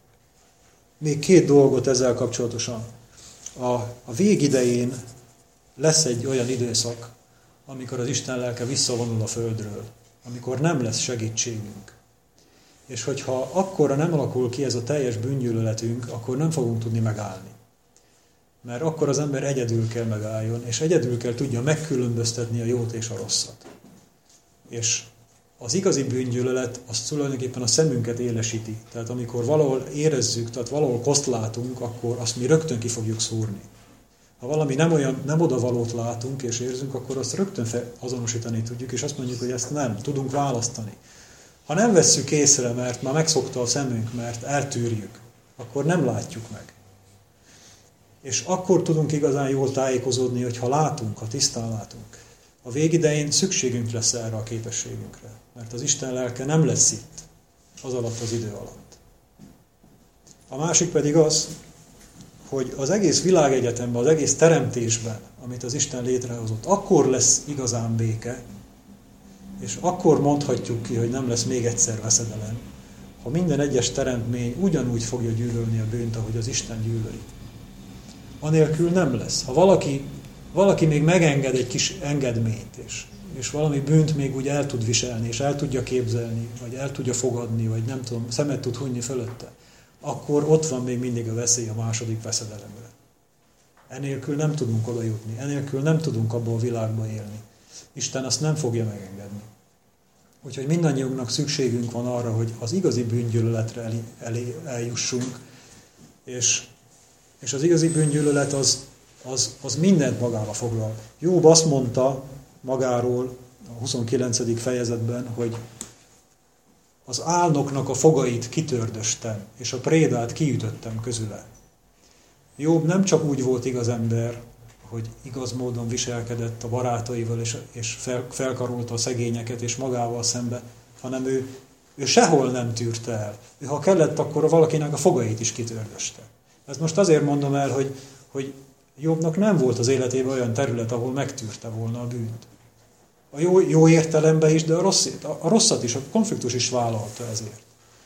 még két dolgot ezzel kapcsolatosan. A végidején lesz egy olyan időszak, amikor az Isten lelke visszavonul a földről, amikor nem lesz segítségünk. És hogyha akkora nem alakul ki ez a teljes bűngyűlöletünk, akkor nem fogunk tudni megállni. Mert akkor az ember egyedül kell megálljon, és egyedül kell tudja megkülönböztetni a jót és a rosszat. És az igazi bűngyűlölet az tulajdonképpen a szemünket élesíti. Tehát amikor valahol érezzük, tehát valahol koszt látunk, akkor azt mi rögtön ki fogjuk szúrni. Ha valami nem odavalót látunk és érzünk, akkor azt rögtön azonosítani tudjuk, és azt mondjuk, hogy ezt nem, tudunk választani. Ha nem vesszük észre, mert már megszokta a szemünk, mert eltűrjük, akkor nem látjuk meg. És akkor tudunk igazán jól tájékozódni, hogyha látunk, ha tisztán látunk. A végidején szükségünk lesz erre a képességünkre, mert az Isten lelke nem lesz itt az alatt az idő alatt. A másik pedig az, hogy az egész világegyetemben, az egész teremtésben, amit az Isten létrehozott, akkor lesz igazán béke, és akkor mondhatjuk ki, hogy nem lesz még egyszer veszedelem, ha minden egyes teremtmény ugyanúgy fogja gyűlölni a bűnt, ahogy az Isten gyűlöli. Anélkül nem lesz. Ha valaki még megenged egy kis engedményt, és valami bűnt még úgy el tud viselni, és el tudja képzelni, vagy el tudja fogadni, vagy nem tudom, szemet tud hunyni fölötte, akkor ott van még mindig a veszély a második veszedelemre. Enélkül nem tudunk oda jutni, enélkül nem tudunk abban a világban élni. Isten azt nem fogja megengedni. Úgyhogy mindannyiunknak szükségünk van arra, hogy az igazi bűngyűlöletre eljussunk, és az igazi bűngyűlölet az mindent magába foglal. Jobb azt mondta magáról a 29. fejezetben, hogy az álnoknak a fogait kitördöstem, és a prédát kiütöttem közüle. Jobb nem csak úgy volt igaz ember, hogy igaz módon viselkedett a barátaival, és felkarolta a szegényeket, és magával szembe, hanem ő sehol nem tűrte el. Ő, ha kellett, akkor valakinek a fogait is kitördöste. Ezt most azért mondom el, hogy Jobbnak nem volt az életében olyan terület, ahol megtűrte volna a bűnt. A jó értelemben is, de a rosszat is, a konfliktus is vállalta ezért.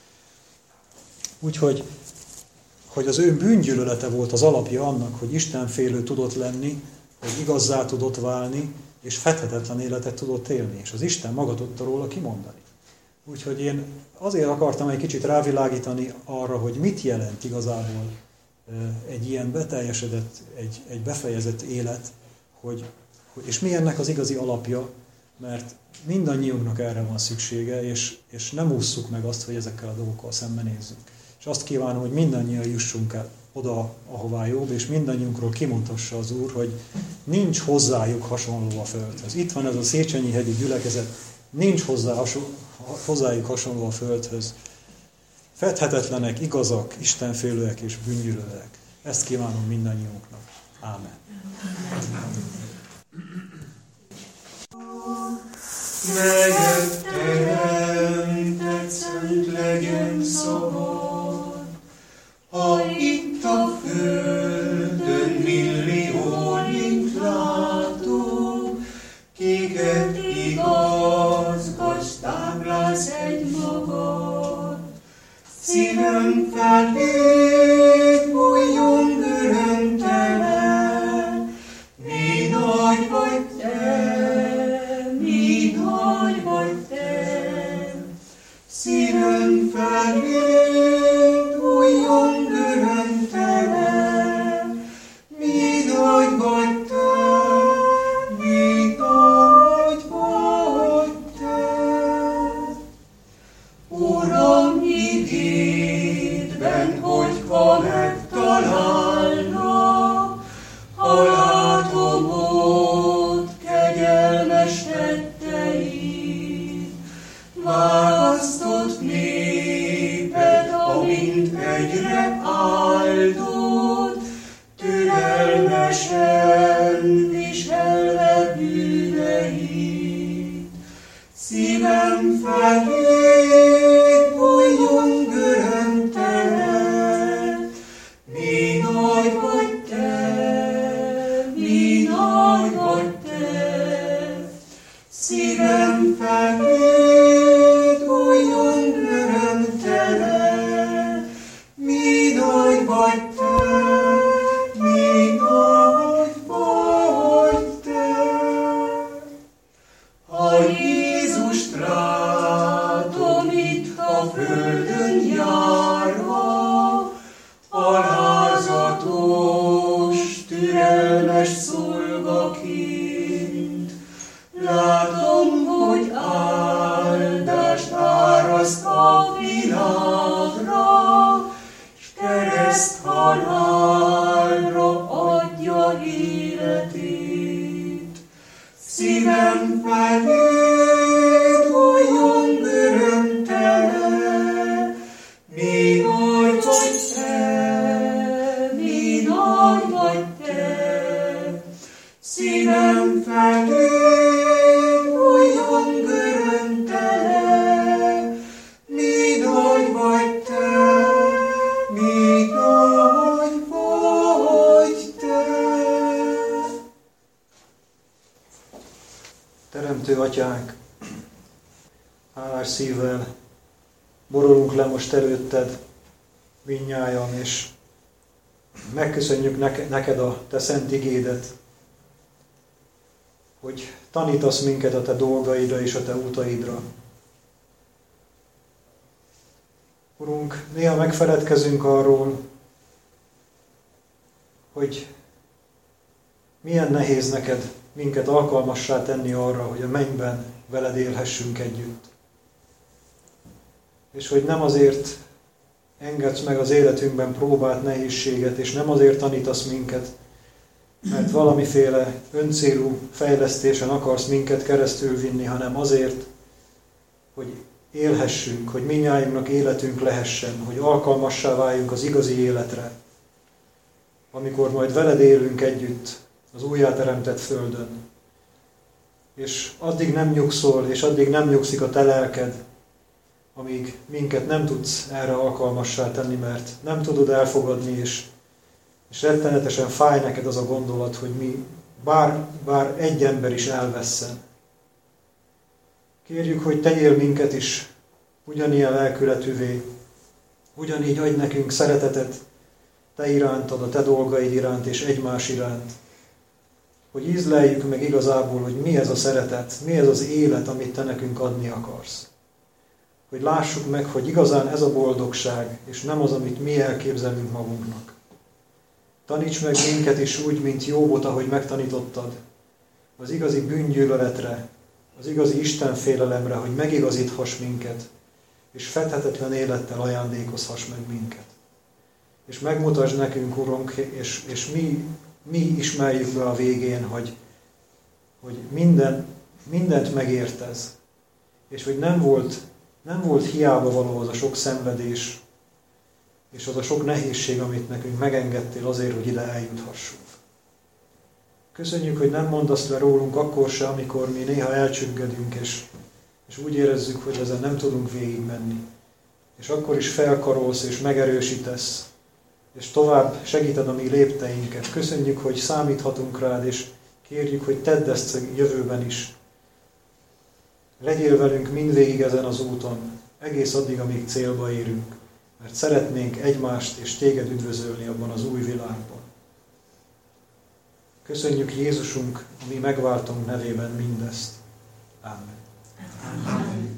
Úgyhogy hogy az ő bűngyűlölete volt az alapja annak, hogy istenfélő tudott lenni, hogy igazzá tudott válni, és fedhetetlen életet tudott élni, és az Isten maga tudta róla kimondani. Úgyhogy én azért akartam egy kicsit rávilágítani arra, hogy mit jelent igazából egy ilyen beteljesedett, egy befejezett élet, és mi ennek az igazi alapja, mert mindannyiunknak erre van szüksége, és nem ússzuk meg azt, hogy ezekkel a dolgokkal szembenézzünk. És azt kívánom, hogy mindannyian jussunk el oda, ahová Jobb, és mindannyiunkról kimutassa az Úr, hogy nincs hozzájuk hasonló a földhöz. Itt van ez a Széchenyi-hegyi gyülekezet, nincs hozzájuk hasonló a földhöz. Fedhetetlenek, igazak, istenfélőek és bűngyűlölőek. Ezt kívánom mindannyiunknak. Ámen. Melyet teremtett szent vársz egy magad. Szívem felhívd, bújjunk örömtelen, mi nagy vagy te, mi nagy vagy te. Szívem felhívd, bújjunk örömtelen, mi nagy vagy te, mi nagy vagy te. Uram, igédben, hogyha megtalálna, ha látom ott kegyelmes tetteid, választott néped, amint egyre áldott, türelmesen viselve bűneid. Szívem felhívd, bújjunk örömtelen, mi nagy vagy te, mi nagy vagy te. Szívem felhívd, bújjunk örömtelen, mi nagy vagy te, mi nagy vagy te. Ha Jézust látom itt a földön járva, alázatos, türelmes szolgaként, látom, hogy áldást áraszt a világra, s kereszt halálra adja életét. Szívem felhívd, bújjunk örömtelen, mi nagy vagy te, mi nagy vagy te. Szívem felhívd, bújjunk örömtelen, mi nagy vagy te, mi nagy vagy te. Teremtő Atyánk, hálás szívvel borulunk le most előtted mindnyájan, és megköszönjük neked a te szent igédet, hogy tanítasz minket a te dolgaidra és a te utaidra. Urunk, néha megfeledkezünk arról, hogy milyen nehéz neked minket alkalmassá tenni arra, hogy a mennyben veled élhessünk együtt. És hogy nem azért engedsz meg az életünkben próbált nehézséget, és nem azért tanítasz minket, mert valamiféle öncélú fejlesztésen akarsz minket keresztül vinni, hanem azért, hogy élhessünk, hogy mindnyájunknak életünk lehessen, hogy alkalmassá váljunk az igazi életre, amikor majd veled élünk együtt az újjáteremtett földön. És addig nem nyugszol, és addig nem nyugszik a te lelked, amíg minket nem tudsz erre alkalmassá tenni, mert nem tudod elfogadni, és rettenetesen fáj neked az a gondolat, hogy mi, bár egy ember is elvesszen. Kérjük, hogy tegyél minket is ugyanilyen lelkületűvé, ugyanígy adj nekünk szeretetet te irántad, a te dolgaid iránt és egymás iránt. Hogy ízleljük meg igazából, hogy mi ez a szeretet, mi ez az élet, amit te nekünk adni akarsz. Hogy lássuk meg, hogy igazán ez a boldogság, és nem az, amit mi elképzelünk magunknak. Taníts meg minket is úgy, mint Jóbot, ahogy megtanítottad, az igazi bűngyűlöletre, az igazi istenfélelemre, hogy megigazíthass minket, és fedhetetlen élettel ajándékozhass meg minket. És megmutasd nekünk, Urunk, és mi ismerjük be a végén, hogy mindent megértez, és hogy nem volt hiába való az a sok szenvedés, és az a sok nehézség, amit nekünk megengedtél azért, hogy ide eljuthassunk. Köszönjük, hogy nem mondasz le rólunk akkor se, amikor mi néha elcsüggedünk, és úgy érezzük, hogy ezen nem tudunk végigmenni. És akkor is felkarolsz és megerősítesz, és tovább segíted a mi lépteinket. Köszönjük, hogy számíthatunk rád, és kérjük, hogy tedd ezt a jövőben is. Legyél velünk mindvégig ezen az úton, egész addig, amíg célba érünk, mert szeretnénk egymást és téged üdvözölni abban az új világban. Köszönjük Jézusunk, a mi megváltunk nevében mindezt. Ámen. Amen.